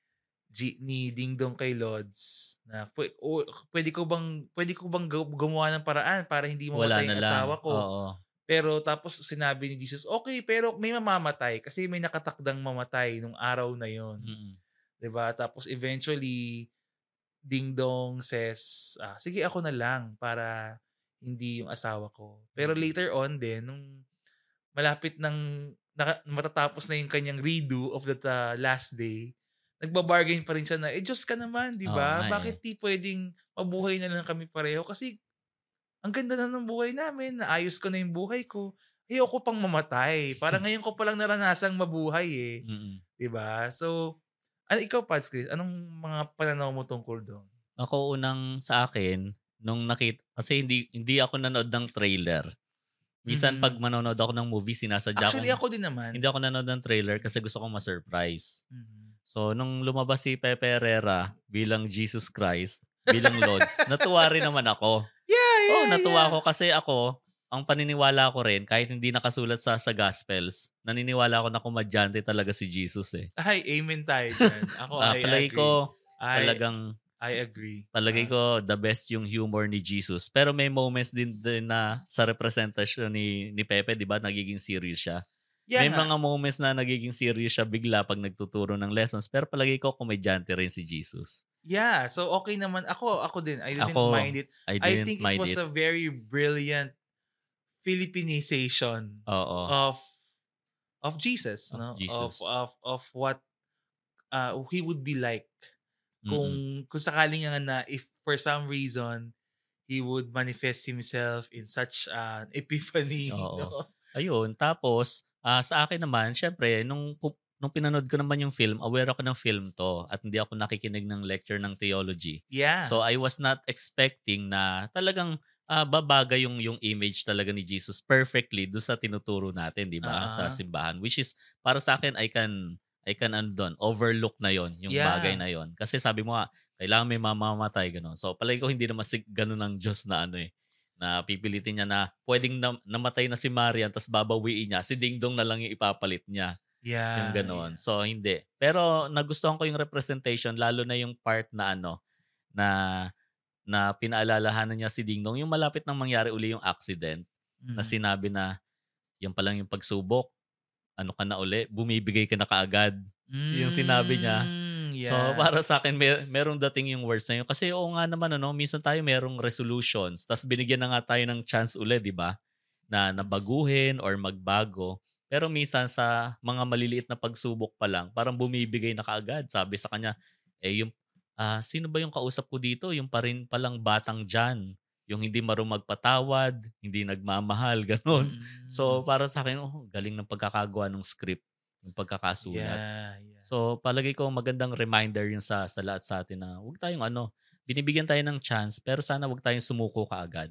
G, ni Ding Dong kay Lods na pwede, o, pwede ko bang pwede ko bang gaw- gumawa ng paraan para hindi Wala mamatay na ang lang. asawa ko. Oo. Pero tapos sinabi ni Jesus, okay, pero may mamamatay kasi may nakatakdang mamatay nung araw na yon. Mm. 'Di ba? Tapos eventually Ding Dong says, ah, sige ako na lang para hindi yung asawa ko. Pero Mm. later on din nung malapit ng naka, matatapos na yung kanyang redo of the uh, last day, nagbabargain pa rin siya na, eh Diyos ka naman, 'di Oo ba? nga eh. Bakit di pwedeng mabuhay na lang kami pareho? Kasi ang ganda na ng buhay namin, naayos ko na yung buhay ko. Ayoko pang mamatay. Parang ngayon ko palang naranasang mabuhay eh. Mm. 'Di ba? So, ano ikaw, Pads Chris, anong mga pananaw mo tungkol doon? Ako unang sa akin, nung nakita, kasi hindi hindi ako nanood ng trailer. Minsan pag Mhm. manonood ako ng movie, sinasadya Actually, kong ako din naman. hindi ako nanood ng trailer kasi gusto kong ma-surprise. Mhm. So, nung lumabas si Pepe Herrera bilang Jesus Christ, bilang Lods, natuwa rin naman ako. Yeah, Oh, yeah, natuwa yeah. ako kasi ako, ang paniniwala ko rin, kahit hindi nakasulat sa sa Gospels, naniniwala ako na komedyante talaga si Jesus eh. Ay, amen tayo dyan. Ako, Ah, I palagay agree. ko, I talagang, I agree. palagay Ah. ko the best yung humor ni Jesus. Pero may moments din, din na sa representasyon ni, ni Pepe, di ba, nagiging serious siya. Yeah May nga. mga moments na nagiging serious siya bigla pag nagtuturo ng lessons. Pero palagay ko, komedyante rin si Jesus. Yeah, so okay naman. Ako, ako din. I didn't Ako, mind it. I I didn't think it mind was it. a very brilliant Filipinization Oo. of of Jesus, Of no? Of Jesus. of of what uh he would be like Mm. Kung kung sakaling nga na if for some reason he would manifest himself in such an epiphany, Oo. no? Ayun, tapos, ah, sa akin naman siyempre nung pu nung pinanood ko naman yung film, aware ako ng film 'to at hindi ako nakikinig ng lecture ng theology. Yeah. So, I was not expecting na talagang, ah, babagay yung yung image talaga ni Jesus perfectly dun sa tinuturo natin, 'di ba, sa Oo. simbahan. Which is para sa'kin I can I can ano dun, overlook na yon yung bagay Yeah. na yon. Kasi sabi mo nga, kailangan may mamamatay, gano'n. So, palagi ko hindi naman si gano'n ang Diyos na ano, eh, na pipilitin niya na puwedeng nam namatay na si Marian ta's babawiin niya, si Dingdong na lang yung ipapalit niya, yung Yeah, gano'n. yeah. So, hindi. Pero nagustuhan ko yung representation lalo na yung part na ano, na na pinaalalahanan niya si Dingdong yung malapit nang mangyari uli yung accident, na Mhm. sinabi na, "Yan pa lang yung pagsubok, ano ka na uli, bumibigay ka na kaagad." Yung sinabi niya. Hmm, So, yeah. para sa'kin me merong dating yung words na yun. Kasi oo nga naman ano, minsan tayo merong resolutions ta's binigyan na nga tayo ng chance uli, 'di ba, na na Mhm. baguhin or magbago. Pero minsan sa mga maliliit na pagsubok pa lang parang bumibigay na kaagad. Sabi sa kanya, eh, yung, ah, "Sino ba yung kausap ko dito, yung pa rin palang batang John, yung hindi marunong magpatawad, hindi nagmamahal." Gano'n. So, Mm. para sa'kin, oh, galing ng pagkakagawa nung script, yung pagkakasulat. Yeah, yeah. So, palagay ko magandang reminder yun sa sa lahat sa'tin na huwag tayong ano, binibigyan tayo ng chance pero sana huwag tayong sumuko kaagad.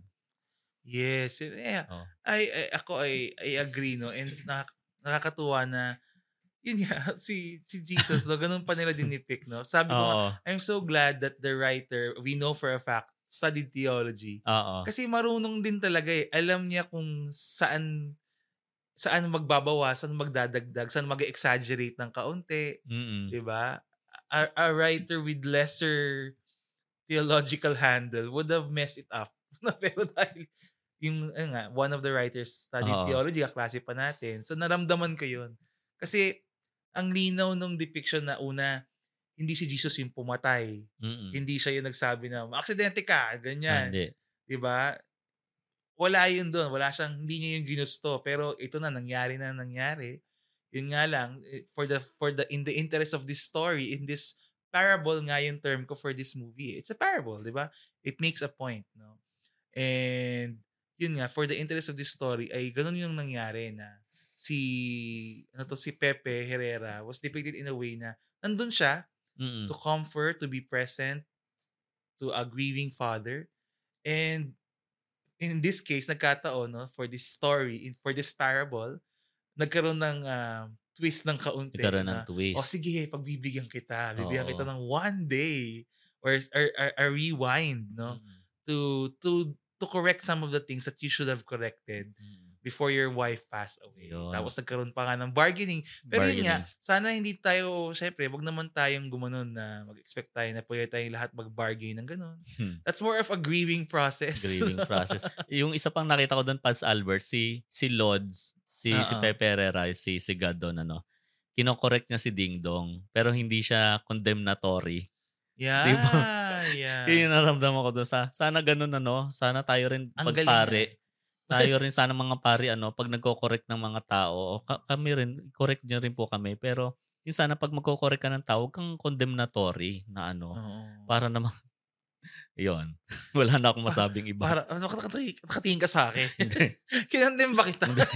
Yes, eh, yeah. Oh, I I ako ay I agree 'no, and nakaka nakakatuwa na yun nga si si Jesus 'no, ganun pa nila dinipict 'no. Sabi ko nga, oo, I'm so glad that the writer, we know for a fact, studied theology. oo, Kasi marunong din talaga, eh. Alam niya kung saan saan magbabawas, saan magdadagdag, saan mag-e-exaggerate ng kaunti, mm. 'di ba? A a writer with lesser theological handle would have messed it up. Pero dahil yung ayun nga, one of the writers studied Oo, theology, kaklase pa natin. So naramdaman ko yun. Kasi ang linaw nung depiction na una, hindi si Jesus yung pumatay. mm. Hindi siya yung nagsabi na, "Aksidente ka," Ah, ganyan. hindi. 'Di ba? Wala yun dun, wala siyang hindi niya yung ginusto. Pero ito na, nangyari na nangyari. Yun nga lang, eh, for the for the in the interest of this story, in this parable nga yung term ko for this movie, eh. It's a parable, 'di ba? It makes a point, 'no? And yun nga, for the interest of this story ay ganun yung nangyari na si ano 'to, si Pepe Herrera was depicted in a way na nandun siya to Mm, comfort, to be present to a grieving father. And in this case, nagkataon 'no, for this story, in for this parable, nagkaroon ng, ah, twist ng kaunti nagkaroon ng na, "O twist. sige, pagbibigyan kita, bibigyan kita Oo, ng one day or or or a rewind 'no, mm, to to to correct some of the things that you should have corrected mm. before your wife passed away." Ayun, Tapos nagkaroon pa nga ng bargaining. Pero yun nga, bargaining. sana hindi tayo siyempre 'wag naman tayong gumanon na mag-expect tayo na puwede tayong lahat mag-bargain ng gano'n. Hmm, That's more of a grieving process. grieving process. Yung isa pang nakita ko dun, Paz Albert, si si Lods, si si Oo. Pepe Herrera, si si God dun ano, kino-correct niya si Dingdong pero hindi siya condemnatory, 'di ba? Yeah, Yun yeah. yung naramdaman ko dun sa sana ganun ano, sana tayo rin Ang 'pag galing nga. pari, tayo rin sana mga pari ano 'pag nagko-correct ng mga tao, ka kami rin correct niyo rin po kami. Pero yung sana 'pag magko-correct ka ng tao, 'wag kang condemnatory na ano, Oo. para naman yun, wala na akong Pa masabing iba. para ano nakati nakatingin ka sa'kin. Hindi, Kinondem ba kita? hindi.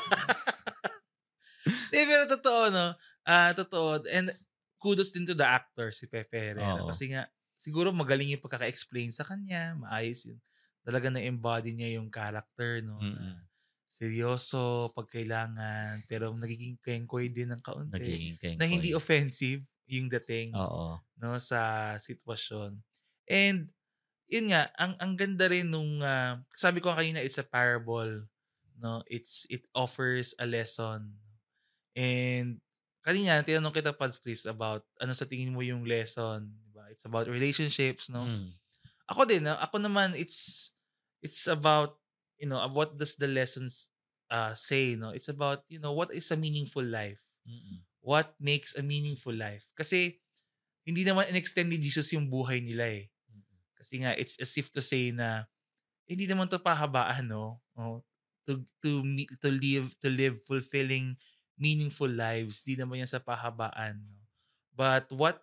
'Di, pero totoo 'no, ah, totoo, and kudos din to the actor, si Pepe Herrera. Oo, Kasi nga siguro magaling yung pagkaka-explain sa kanya, maayos yun. Talagang na-embody niya yung character 'no, na mm. seryoso 'pag kailangan, pero nagiging kengkoy din ng kaunti, Nagiging na kengkoy. hindi offensive yung dating Oo, 'no, sa sitwasyon. And yun nga, ang ang ganda rin nung, ah, sabi ko kanina, it's a parable 'no, it's it offers a lesson. And kanina tinanong kita, Pods Chris, about ano sa tingin mo yung lesson, 'di ba? It's about relationships 'no. hmm, Ako din, ah, ako naman, it's it's about, you know, uh, what does the lessons, uh, say 'no? It's about, you know, what is a meaningful life? mm, What makes a meaningful life? Kasi hindi naman in-extend ni Jesus yung buhay nila, eh. mm, Kasi nga it's as if to say na, hindi naman 'to pahabaan 'no, oh, to to me to live to live fulfilling, meaningful lives, 'di naman 'yan sa pahabaan 'no. But what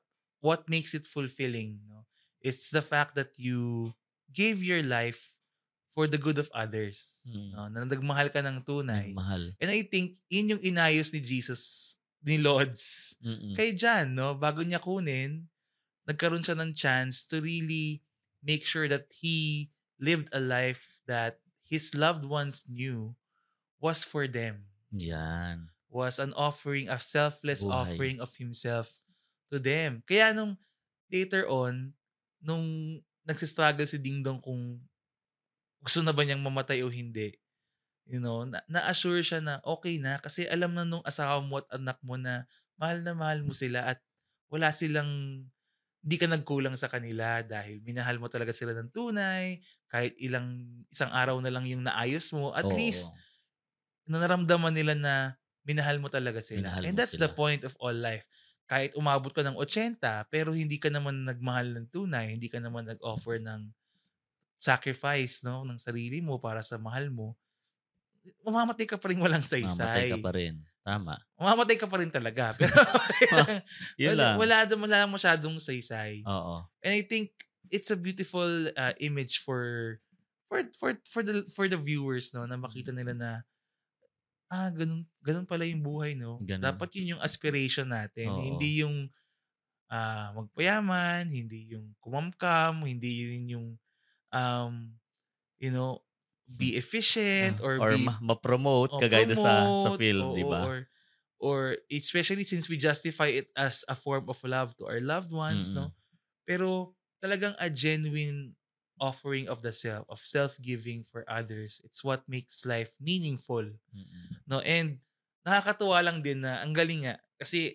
what makes it fulfilling, no? It's the fact that you gave your life for the good of others, Mm. no? Na nagmahal ka ng tunay. Nagmahal. And I think yun yung inayos ni Jesus, ni Lods, Mm. kay John, no? Bago niya kunin, nagkaroon siya ng chance to really make sure that he lived a life that his loved ones knew was for them. Yan. Was an offering, a selfless Buhay. offering of himself to them. Kaya nung later on, nung nagsistruggle si Ding Dong kung gusto na ba niyang mamatay o hindi, you know, na- na-assure siya na okay na kasi alam na nung asawa mo at anak mo na mahal na mahal mo sila at wala silang, hindi ka nagkulang sa kanila dahil minahal mo talaga sila ng tunay, kahit ilang, isang araw na lang yung naayos mo, at Oo. least, naramdaman nila na minahal mo talaga sila. Minahal And mo that's the sila. point of all life. Kahit umabot ka ng eighty, pero hindi ka naman nagmahal ng tunay, hindi ka naman nag-offer ng sacrifice, no, ng sarili mo para sa mahal mo, mamamatay ka pa rin walang Mamatay ka saysay. pa rin. Tama. Mamamatay ka pa rin talaga. Pero Yun wala, lang. wala, wala masyadong saysay. Oo. And I think it's a beautiful uh, image for for for for the for the viewers, no, na makita nila na ah ganun ganun pala yung buhay, no. Ganun. Dapat yun yung aspiration natin, Oo. hindi yung ah magpayaman, hindi yung kumamkam, hindi yun yung um you know, be efficient Ah, or, or be ma- ma-promote o kagaya doon sa sa promote, film, di oo, ba? or or especially since we justify it as a form of love to our loved ones, Mm. no? Pero talagang a genuine offering of the self, of self-giving for others. It's what makes life meaningful, Mm. no? And nakakatuwa lang din na ang galing nga kasi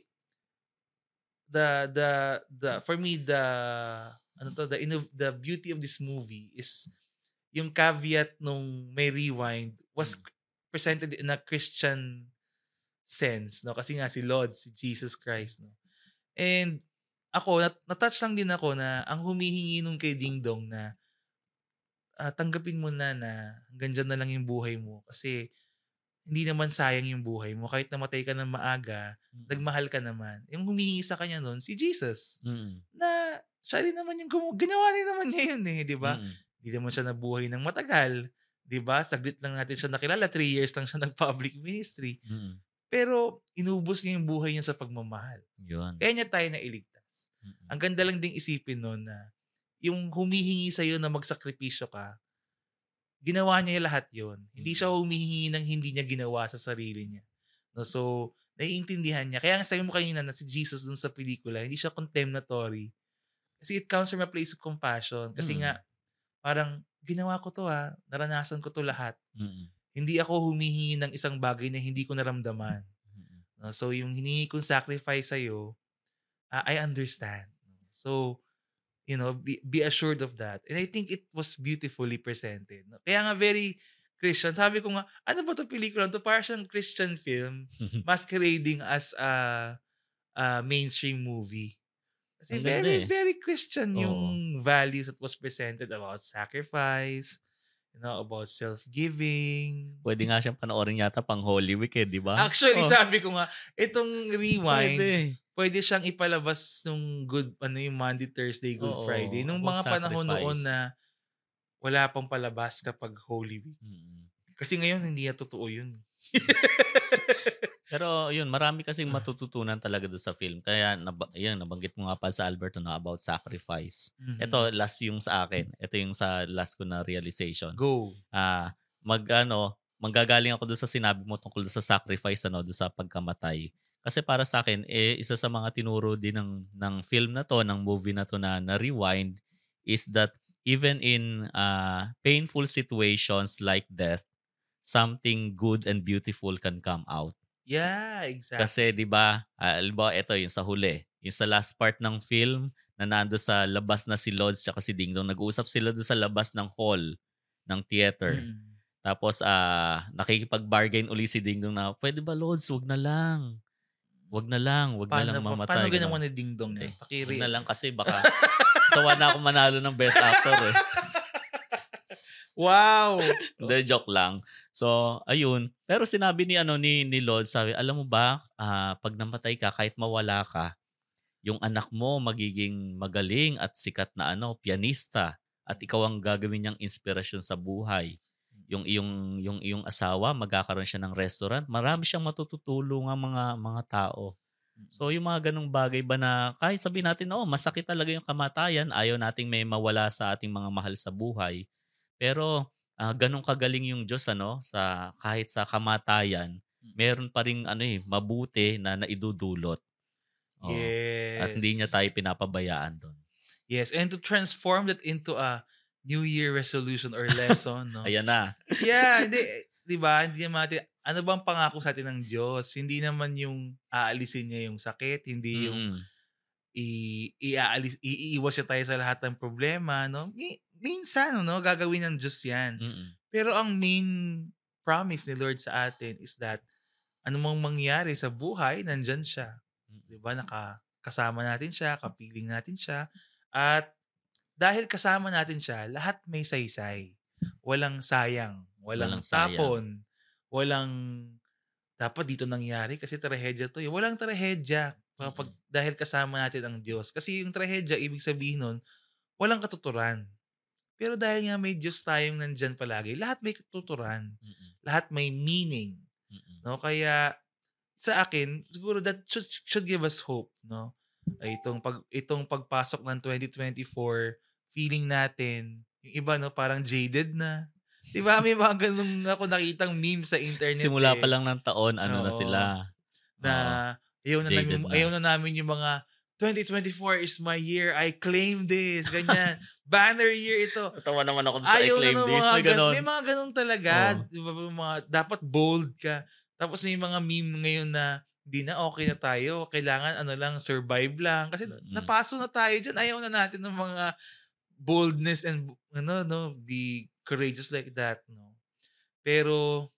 the the the for me the ano to the inno- the beauty of this movie is yung caveat nung may rewind was Mm. presented in a Christian sense, no? Kasi nga si Lord, si Jesus Christ, no? And ako, nat- natouch lang din ako na ang humihingi nung kay Ding Dong na ah, tanggapin mo na na hanggang dyan na lang yung buhay mo kasi hindi naman sayang yung buhay mo. Kahit namatay ka ng maaga, Mm. nagmahal ka naman. Yung humingi sa kanya nun, si Jesus. Mm. Na siya rin naman yung gumawa. Ginawa rin naman niya yun eh, di ba? Mm. Hindi naman siya nabuhay ng matagal. Di ba? Saglit lang natin siya nakilala. Three years lang siya nag-public ministry. Mm. Pero inubos niya yung buhay niya sa pagmamahal. Yun. Kaya niya tayo nailigtas. Mm. Ang ganda lang ding isipin nun na yung humihingi sa'yo na magsakripisyo ka, ginawa niya lahat yun. Hindi Mm. siya humihingi ng hindi niya ginawa sa sarili niya. No, so, naiintindihan niya. Kaya nga sabi mo kanina na si Jesus dun sa pelikula, hindi siya condemnatory. Kasi it comes from a place of compassion. Kasi Mm. nga, parang, ginawa ko to ha. Naranasan ko to lahat. Mm. Hindi ako humihingi ng isang bagay na hindi ko naramdaman. Mm. No, so, yung hiningi kong sacrifice sa'yo, ah, I understand. So, you know, be, be assured of that. And I think it was beautifully presented. No? Kaya nga very Christian. Sabi ko nga, ano ba 'to pelikula to? Parang siyang Christian film masquerading as a, a mainstream movie. Kasi Ang ganda very, eh. very Christian yung Oo. values that was presented about sacrifice, you know, about self-giving. Pwede nga siyang panoorin yata pang Holy Week eh, di ba? Actually, Oh, sabi ko nga, itong rewind, pwede. pwede siyang ipalabas nung good, ano yung Monday, Thursday, Good Friday. Oo. Nung About mga panahon noon sacrifice. na wala pang palabas kapag Holy Week. Mm. Kasi ngayon, hindi na totoo yun. Pero yun, marami kasing matututunan talaga doon sa film. Kaya nab- yun, nabanggit mo nga pa sa Alberto na about sacrifice. Mhm. Ito, last yung sa akin. Ito yung sa last ko na realization. Go. Ah, mag ano, manggagaling ako doon sa sinabi mo tungkol doon sa sacrifice, ano, doon sa pagkamatay. Kasi para sa akin, eh, isa sa mga tinuro din ng, ng film na to, ng movie na to na, na Rewind, is that even in uh, painful situations like death, something good and beautiful can come out. Yeah, exactly. Kasi 'di ba, ah, halimbawa ito yung sa huli, yung sa last part ng film na nando sa labas na si Lods tsaka si Ding Dong, nag-uusap sila doon sa labas ng hall ng theater. Mm. Tapos ah nakikipag-bargain uli si Ding Dong na, "Pwede ba Lods, wag na lang. Wag na lang, wag na Paano, lang pa- paano mamatay." ginawa Ganun. ni Ding Dong yun? Eh, wag Pakiri. na lang kasi baka sawa na ako manalo ng best actor eh. Wow! Hindi, joke lang. So, ayun. Pero sinabi ni ano ni ni Lord, sabi, alam mo ba, ah, pag namatay ka, kahit mawala ka, yung anak mo magiging magaling at sikat na ano, pianista at ikaw ang gagawin niyang inspirasyon sa buhay. Yung iyong yung iyong asawa magkakaroon siya ng restaurant, marami siyang matututulungang mga mga tao. So yung mga gano'ng bagay ba na kahit sabihin natin, oo, masakit talaga yung kamatayan, ayaw nating may mawala sa ating mga mahal sa buhay. Pero, ah, gano'n kagaling yung Diyos ano, sa kahit sa kamatayan, meron pa ring ano, eh, mabuti na naidudulot. Oo, at hindi niya tayo Yes. pinapabayaan do'n. Yes, and to transform that into a New Year resolution or lesson, no? Ayan na. Yeah, hindi, eh, 'di ba? Hindi naman natin ano bang pangako sa atin ng Diyos? Hindi naman yung aalisin niya yung sakit, hindi yung Mm, i iaalis iiiwas niya tayo sa lahat ng problema, no? Mi minsan, no, gagawin ng Diyos 'yan. mm, Pero ang main promise ni Lord sa atin is that anumang mangyari sa buhay, nandiyan siya. mm. 'Di ba? Naka kasama natin siya, kapiling natin siya, at dahil kasama natin siya, lahat may saysay. Walang sayang, walang Walang sayang. tapon, walang dapat dito nangyari kasi trahedya 'to, eh. Walang trahedya kapag Mm, dahil kasama natin ang Diyos. Kasi yung trahedya ibig sabihin nun, walang katuturan. Pero dahil nga may Diyos tayong nandiyan palagi, lahat may katuturan, mm, lahat may meaning, mm. 'no? Kaya sa akin, siguro that should should give us hope, 'no? Ay itong pag itong pagpasok ng twenty twenty-four, feeling natin, yung iba 'no, parang jaded na. 'Di ba may mga gano'n ako nakitang meme sa Si internet, simula pa eh. lang ng taon ano na Oo, sila, na oo, ayaw na jaded namin ayaw na. na namin yung mga, "twenty twenty-four is my year, I claim this," ganyan. "Banner year ito." Natawa naman ako dun sa I Ayaw na claim ng this, mga may gan gano'n. may mga gano'n talaga, Oo, 'di ba, mga dapat bold ka. Tapos may mga meme ngayon na, "Hindi na, okey na tayo, kailangan ano lang, survive lang." Kasi na mm, napaso na tayo diyan, ayaw na natin ng mga boldness and ano 'no, be courageous like that 'no. Pero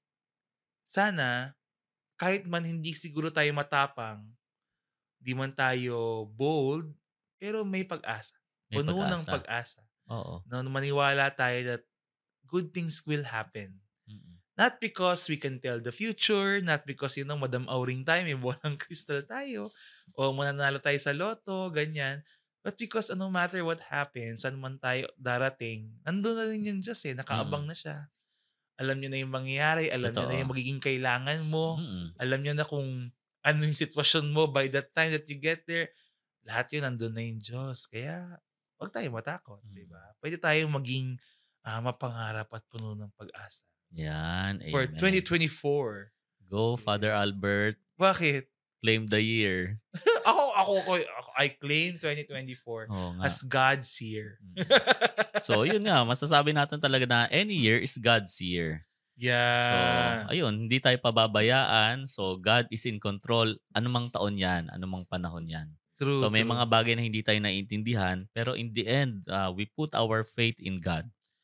sana kahit man hindi siguro tayo matapang, 'di man tayo bold, pero may pag-asa, may puno ng pag-asa. pag-asa, Oo, 'no, maniwala tayo that good things will happen. mm, Not because we can tell the future, not because, you know, Madam Auring tayo, may bolang crystal tayo, o mananalo tayo sa lotto, ganyan. But because no matter what happens, saan man tayo darating, nandun na rin yung Diyos, eh, nakaabang mm, na siya. Alam niya na yung mangyayari, alam niya na totoo. yung magiging kailangan mo, Mm, alam niya na kung ano yung sitwasyon mo by the time that you get there. Lahat yun nandun na yung Diyos. Kaya 'wag tayong matakot, 'di mm. ba? Puwede tayong maging, ah, mapangarap at puno ng pag-asa. 'Yan, For amen. twenty twenty-four. Go Father Yeah. Albert, Bakit? claim the year. Ako ako ko ako I claim twenty twenty-four Oo nga, as God's year. mm. So yun nga, masasabi natin talaga na any year is God's year. So, Yeah. ayun, hindi tayo pababayaan. So, God is in control. Anumang taon yan, anumang panahon yan. So, True, may true. mga bagay na hindi tayo naiintindihan, pero in the end, uh, we put our faith in God.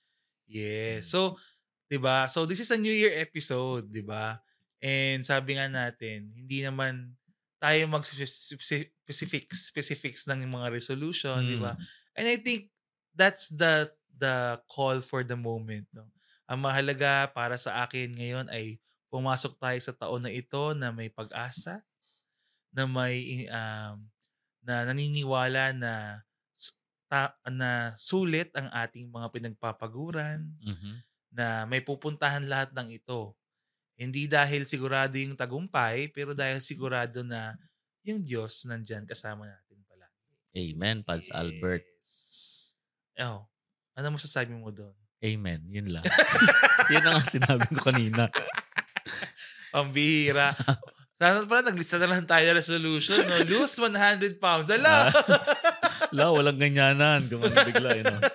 Yes. Mm. So, 'di ba? So this is a New Year episode, 'di ba? And sabi nga natin, hindi naman tayo mag specifics specifics ng mga resolution, 'di ba? Mm. And I think that's the the call for the moment, no. Ang mahalaga para sa akin ngayon ay pumasok tayo sa taon na ito na may pag-asa, na may um, na naniniwala na su- ta- na sulit ang ating mga pinagpapaguran, Mhm. na may pupuntahan lahat ng ito. Hindi dahil sigurado yung tagumpay, pero dahil sigurado na yung Diyos nandyan kasama natin palagi. Amen, Pads Albert. Yes. Oh, ano masasabi mo doon? Amen. Yun lang. Yun ang sinabi ko kanina. Ang bihira. Sana pala naglista na lang tayo ng resolution, no? Lose one hundred pounds. Ala! Ah, la, walang ganyanan. Gumanon bigla, eh, no?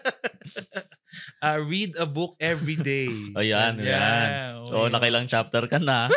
Ah, read a book every day. Ayan, ayan. Ganyan. Oh, Oo, may mga nakailang chapter ka na.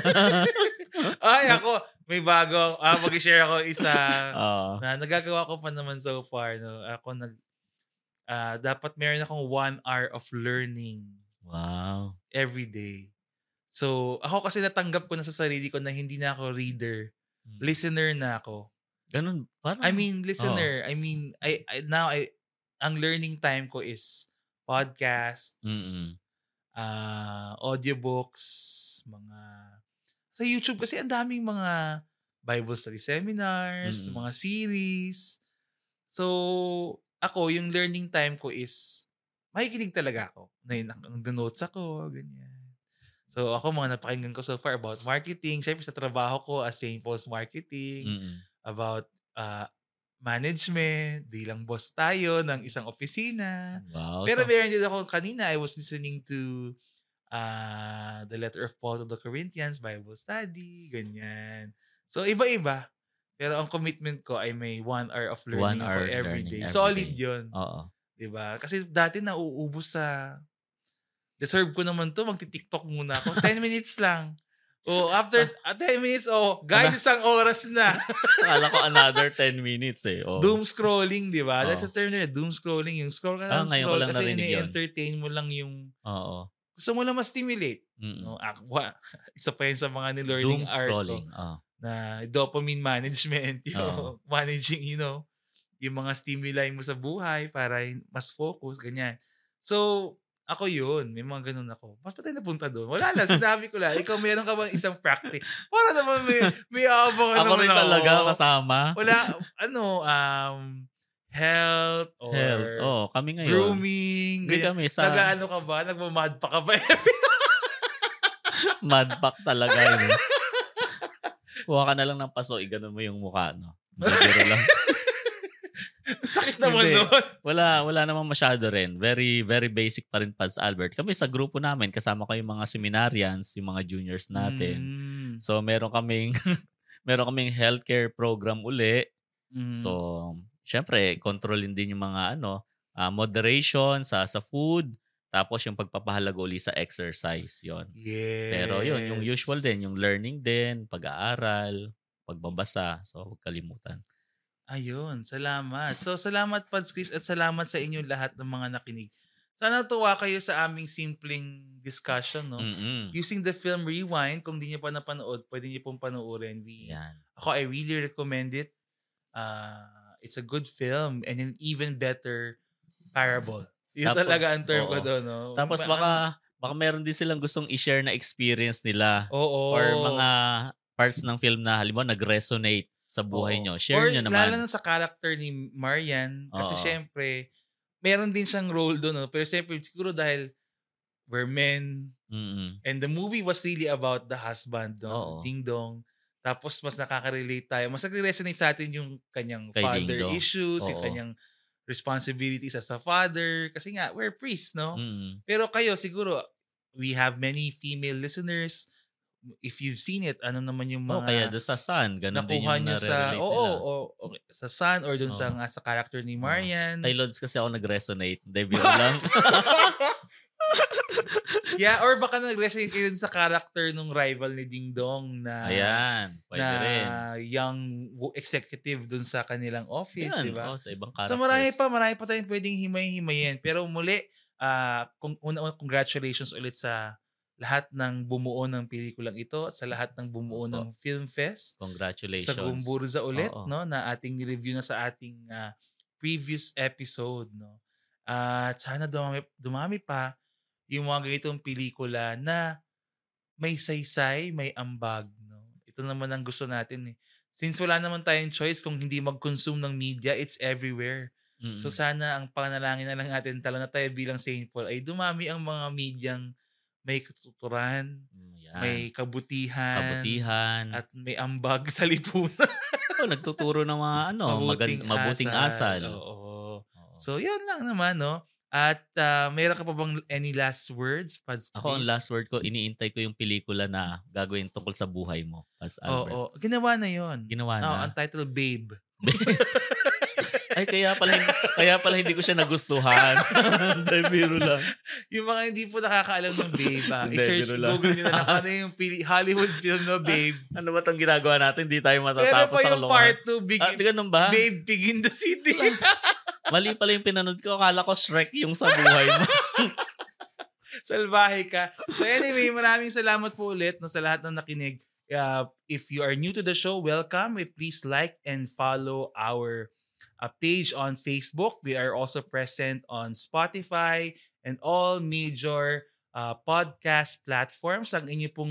Ay, ako, may bago ako. Ah, mag-share ako isa Oo. na nagagawa ko pa naman so far. No? Ako nag, ah, dapat meron akong one hour of learning Wow. every day. So, ako kasi natanggap ko na sa sarili ko na hindi na ako reader. Mm. Listener na ako. Ganun, I parang mean, oo. listener. I mean, I, I now, I, ang learning time ko is podcasts, Mm. ah, audiobooks, mga sa YouTube kasi ang daming mga Bible study seminars, Mm. mga series. So, ako, yung learning time ko is, makikinig talaga ako. Nag-notes ako, ganyan. So, ako, mga napakinggan ko so far about marketing. Siyempre, sa trabaho ko as Saint Paul's Marketing, Mm. about uh, management, bilang boss tayo ng isang opisina. Wow. Pero So, meron din ako kanina, I was listening to uh, the letter of Paul to the Corinthians, Bible study, ganyan. So, iba-iba. Pero ang commitment ko ay may one hour of one learning ako hour every learning day. every Solid day. yun. Oo. Diba? Kasi dati nauubos sa, deserve ko naman to, magti-TikTok muna ako. ten minutes lang. Oh, after uh, ten minutes, oh, guys, Ana- isang oras na. Akala ko another ten minutes eh. Oh. Doom scrolling, di ba? That's Oo. the term nila, doom scrolling. Yung scroll ka Ah, lang ngayon ko scroll lang kasi narinig yun. ini-entertain mo lang yung, Oo. gusto mo lang ma-stimulate. Mm. No? Ah, wa- isa pa yun sa mga Doom ni-learning art ko. scrolling. Oh. Na dopamine management, yung Oo. managing, you know, yung mga stimuli mo sa buhay para mas focus, ganyan. So, ako yun. May mga ganun ako. Ba't pa tayo napunta doon? Wala lang. Sinabi ko lang. Ikaw, meron ka bang isang practice? Para naman may, may abangan Ako naman rin ako. talaga kasama. Wala, ano, um, health or Health. Oh, kami ngayon. grooming. Hindi ganyan. kami sa Nag-ano ka ba? Nagmamad pa ka ba? madpack talaga yun. Eh. Kuha ka na lang ng paso, iganon mo yung mukha, no? Biro lang. Sakit naman Hindi. nun. Wala, wala namang masyado rin. Very, very basic pa rin, Paz Albert. Kami sa grupo namin, kasama ko yung mga seminarians, yung mga juniors natin. Mm. So, meron kaming, meron kaming healthcare program uli. Mm. So, syempre, controlin din yung mga, ano, uh, moderation sa, sa food, tapos yung pagpapahalaga uli sa exercise, yon. Yes. Pero yun, yung usual din, yung learning din, pag-aaral, pagbabasa. So, huwag kalimutan. Ayun, salamat. So, salamat Pads Chris at salamat sa inyong lahat ng mga nakinig. Sana tuwa kayo sa aming simpleng discussion, no? Mm-mm. Using the film Rewind, kung di niyo pa napanood, pwede niyo pong panoorin. We, Yan. ako, I really recommend it. Uh, it's a good film and an even better parable. Yun Tapos, talaga ang term ko oo. doon, no? Tapos Ma- baka, baka meron din silang gustong i-share na experience nila. Oo. Or mga parts ng film na halimbawa nag-resonate sa buhay Oo. nyo. Share Or nyo naman. lalo na sa character ni Marian. Kasi Oo. syempre, meron din siyang role doon. No? Pero syempre, siguro dahil we're men. Mm-mm. And the movie was really about the husband. No? Oo. Ding Dong. Tapos mas nakaka-relate tayo. Mas nag-resonate sa atin yung kanyang Kay father Ding Dong. issues, Oo. yung kanyang responsibilities as a father. Kasi nga, we're priests, no? Mm-mm. Pero kayo, siguro, we have many female listeners. If you've seen it, ano naman yung mga Oh, kaya doon sa Sun, ganun din nakuha yung niyo sa, nare-relate oo, nila. oo, okay, sa Sun or dun sa, Oo. nga sa character ni Marian. Kay Lods kasi ako nag-resonate. Debut lang. Yeah, or baka nag-resonate kayo dun sa character nung rival ni Ding Dong na Ayan, pwede na rin. young wo- executive dun sa kanilang office, Yan, di ba? oh, sa ibang characters. So marami pa, marami pa tayong pwedeng himay-himayin. Pero muli, ah kung una-una, congratulations ulit sa lahat ng bumuo ng pelikulang ito at sa lahat ng bumuo Opo. ng Film Fest. Congratulations. Sa Gumburza ulit, Oo. no, na ating ni-review na sa ating ah, previous episode, no. At sana dumami, dumami pa yung mga ganitong pelikula na may saysay, may ambag, no. Ito naman ang gusto natin eh. Since wala naman tayong choice kung hindi mag-consume ng media, it's everywhere. Mm-mm. So sana ang panalangin na lang natin, tala na tayo bilang Saint Paul, ay dumami ang mga medyang may katuturan, Mm, yan. may kabutihan, kabutihan. at may ambag sa lipunan. Oh, nagtuturo ng mga ano, mabuting, mabuting asal. Oo. Oo. So, yun lang naman, no? At uh, mayroon ka pa bang any last words, Pads? Ako, ang please? last word ko, iniintay ko yung pelikula na gagawin tungkol sa buhay mo, Paz Albert. Oo. Ginawa na yun. Ginawa Oh, na. ang title, Babe. Ay, kaya pala, hindi- kaya pala hindi ko siya nagustuhan. Hindi, biro lang. Yung mga hindi po nakakaalam ng Babe, ah, Hindi, i-search, biro lang. google nyo na lang ano yung pili- Hollywood film na Babe. Ano ba itong ginagawa natin? Hindi tayo Pero matatapos pa sa yung kalokohan. part two, Big, Ah, ganun ba? Babe, Pig in the City. Mali pala yung pinanood ko. Akala ko Shrek yung sa buhay mo. Salbahe ka. So anyway, maraming salamat po ulit no, sa lahat ng nakinig. Uh, if you are new to the show, welcome. Please like and follow our uh, page on Facebook. They are also present on Spotify and all major uh, podcast platforms. Ang inyo pong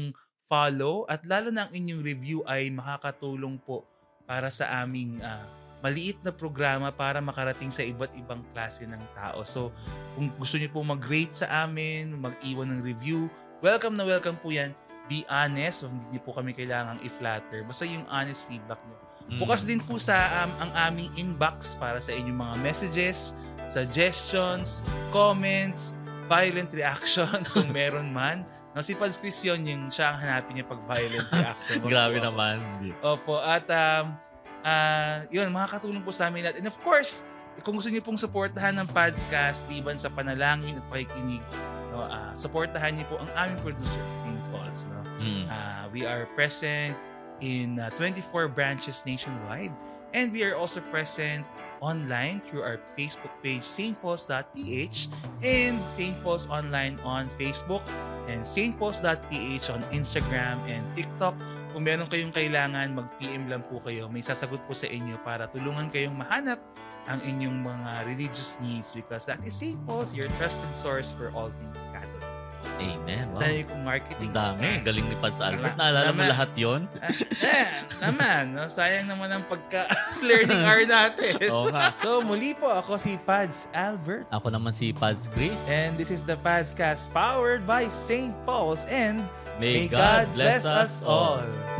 follow at lalo na ang inyong review ay makakatulong po para sa aming ah, maliit na programa para makarating sa iba't ibang klase ng tao. So, kung gusto niyo po mag-rate sa amin, mag-iwan ng review, welcome na welcome po yan. Be honest, hindi niyo po kami kailangang i-flatter. Basta yung honest feedback niyo. Bukas din po sa um, ang aming inbox para sa inyong mga messages, suggestions, comments, violent reactions kung meron man. No, si Pads Chris yun, yung siya ang hanapin niya pag violent reaction. Grabe naman. Opo, at um, uh, yun, makakatulong po sa amin lahat. And of course, kung gusto niyo pong supportahan ng Padscast, liban sa panalangin at pakikinig, no, uh, supportahan niyo po ang aming producer, Saint Paul's. No? Mm. Uh, we are present in uh, twenty-four branches nationwide, and we are also present online through our Facebook page, s t pauls dot p h, and Saint Paul's Online on Facebook, and s t pauls dot p h on Instagram and TikTok. Kung meron kayong kailangan, mag-P M lang po kayo. May sasagot po sa inyo para tulungan kayong mahanap ang inyong mga religious needs, because that is Saint Paul's, your trusted source for all things Catholic. Amen. Wow. Dahil kung marketing. Ang dami. Galing ni Pads Albert. Naman. Naalala mo Naman. lahat yon? Eh, naman. No? Sayang naman ang pagka-learning hour natin. Oo nga. So, muli po ako si Pads Albert. Ako naman si Pads Chris. And this is the Padscast powered by Saint Paul's, and May God bless us all.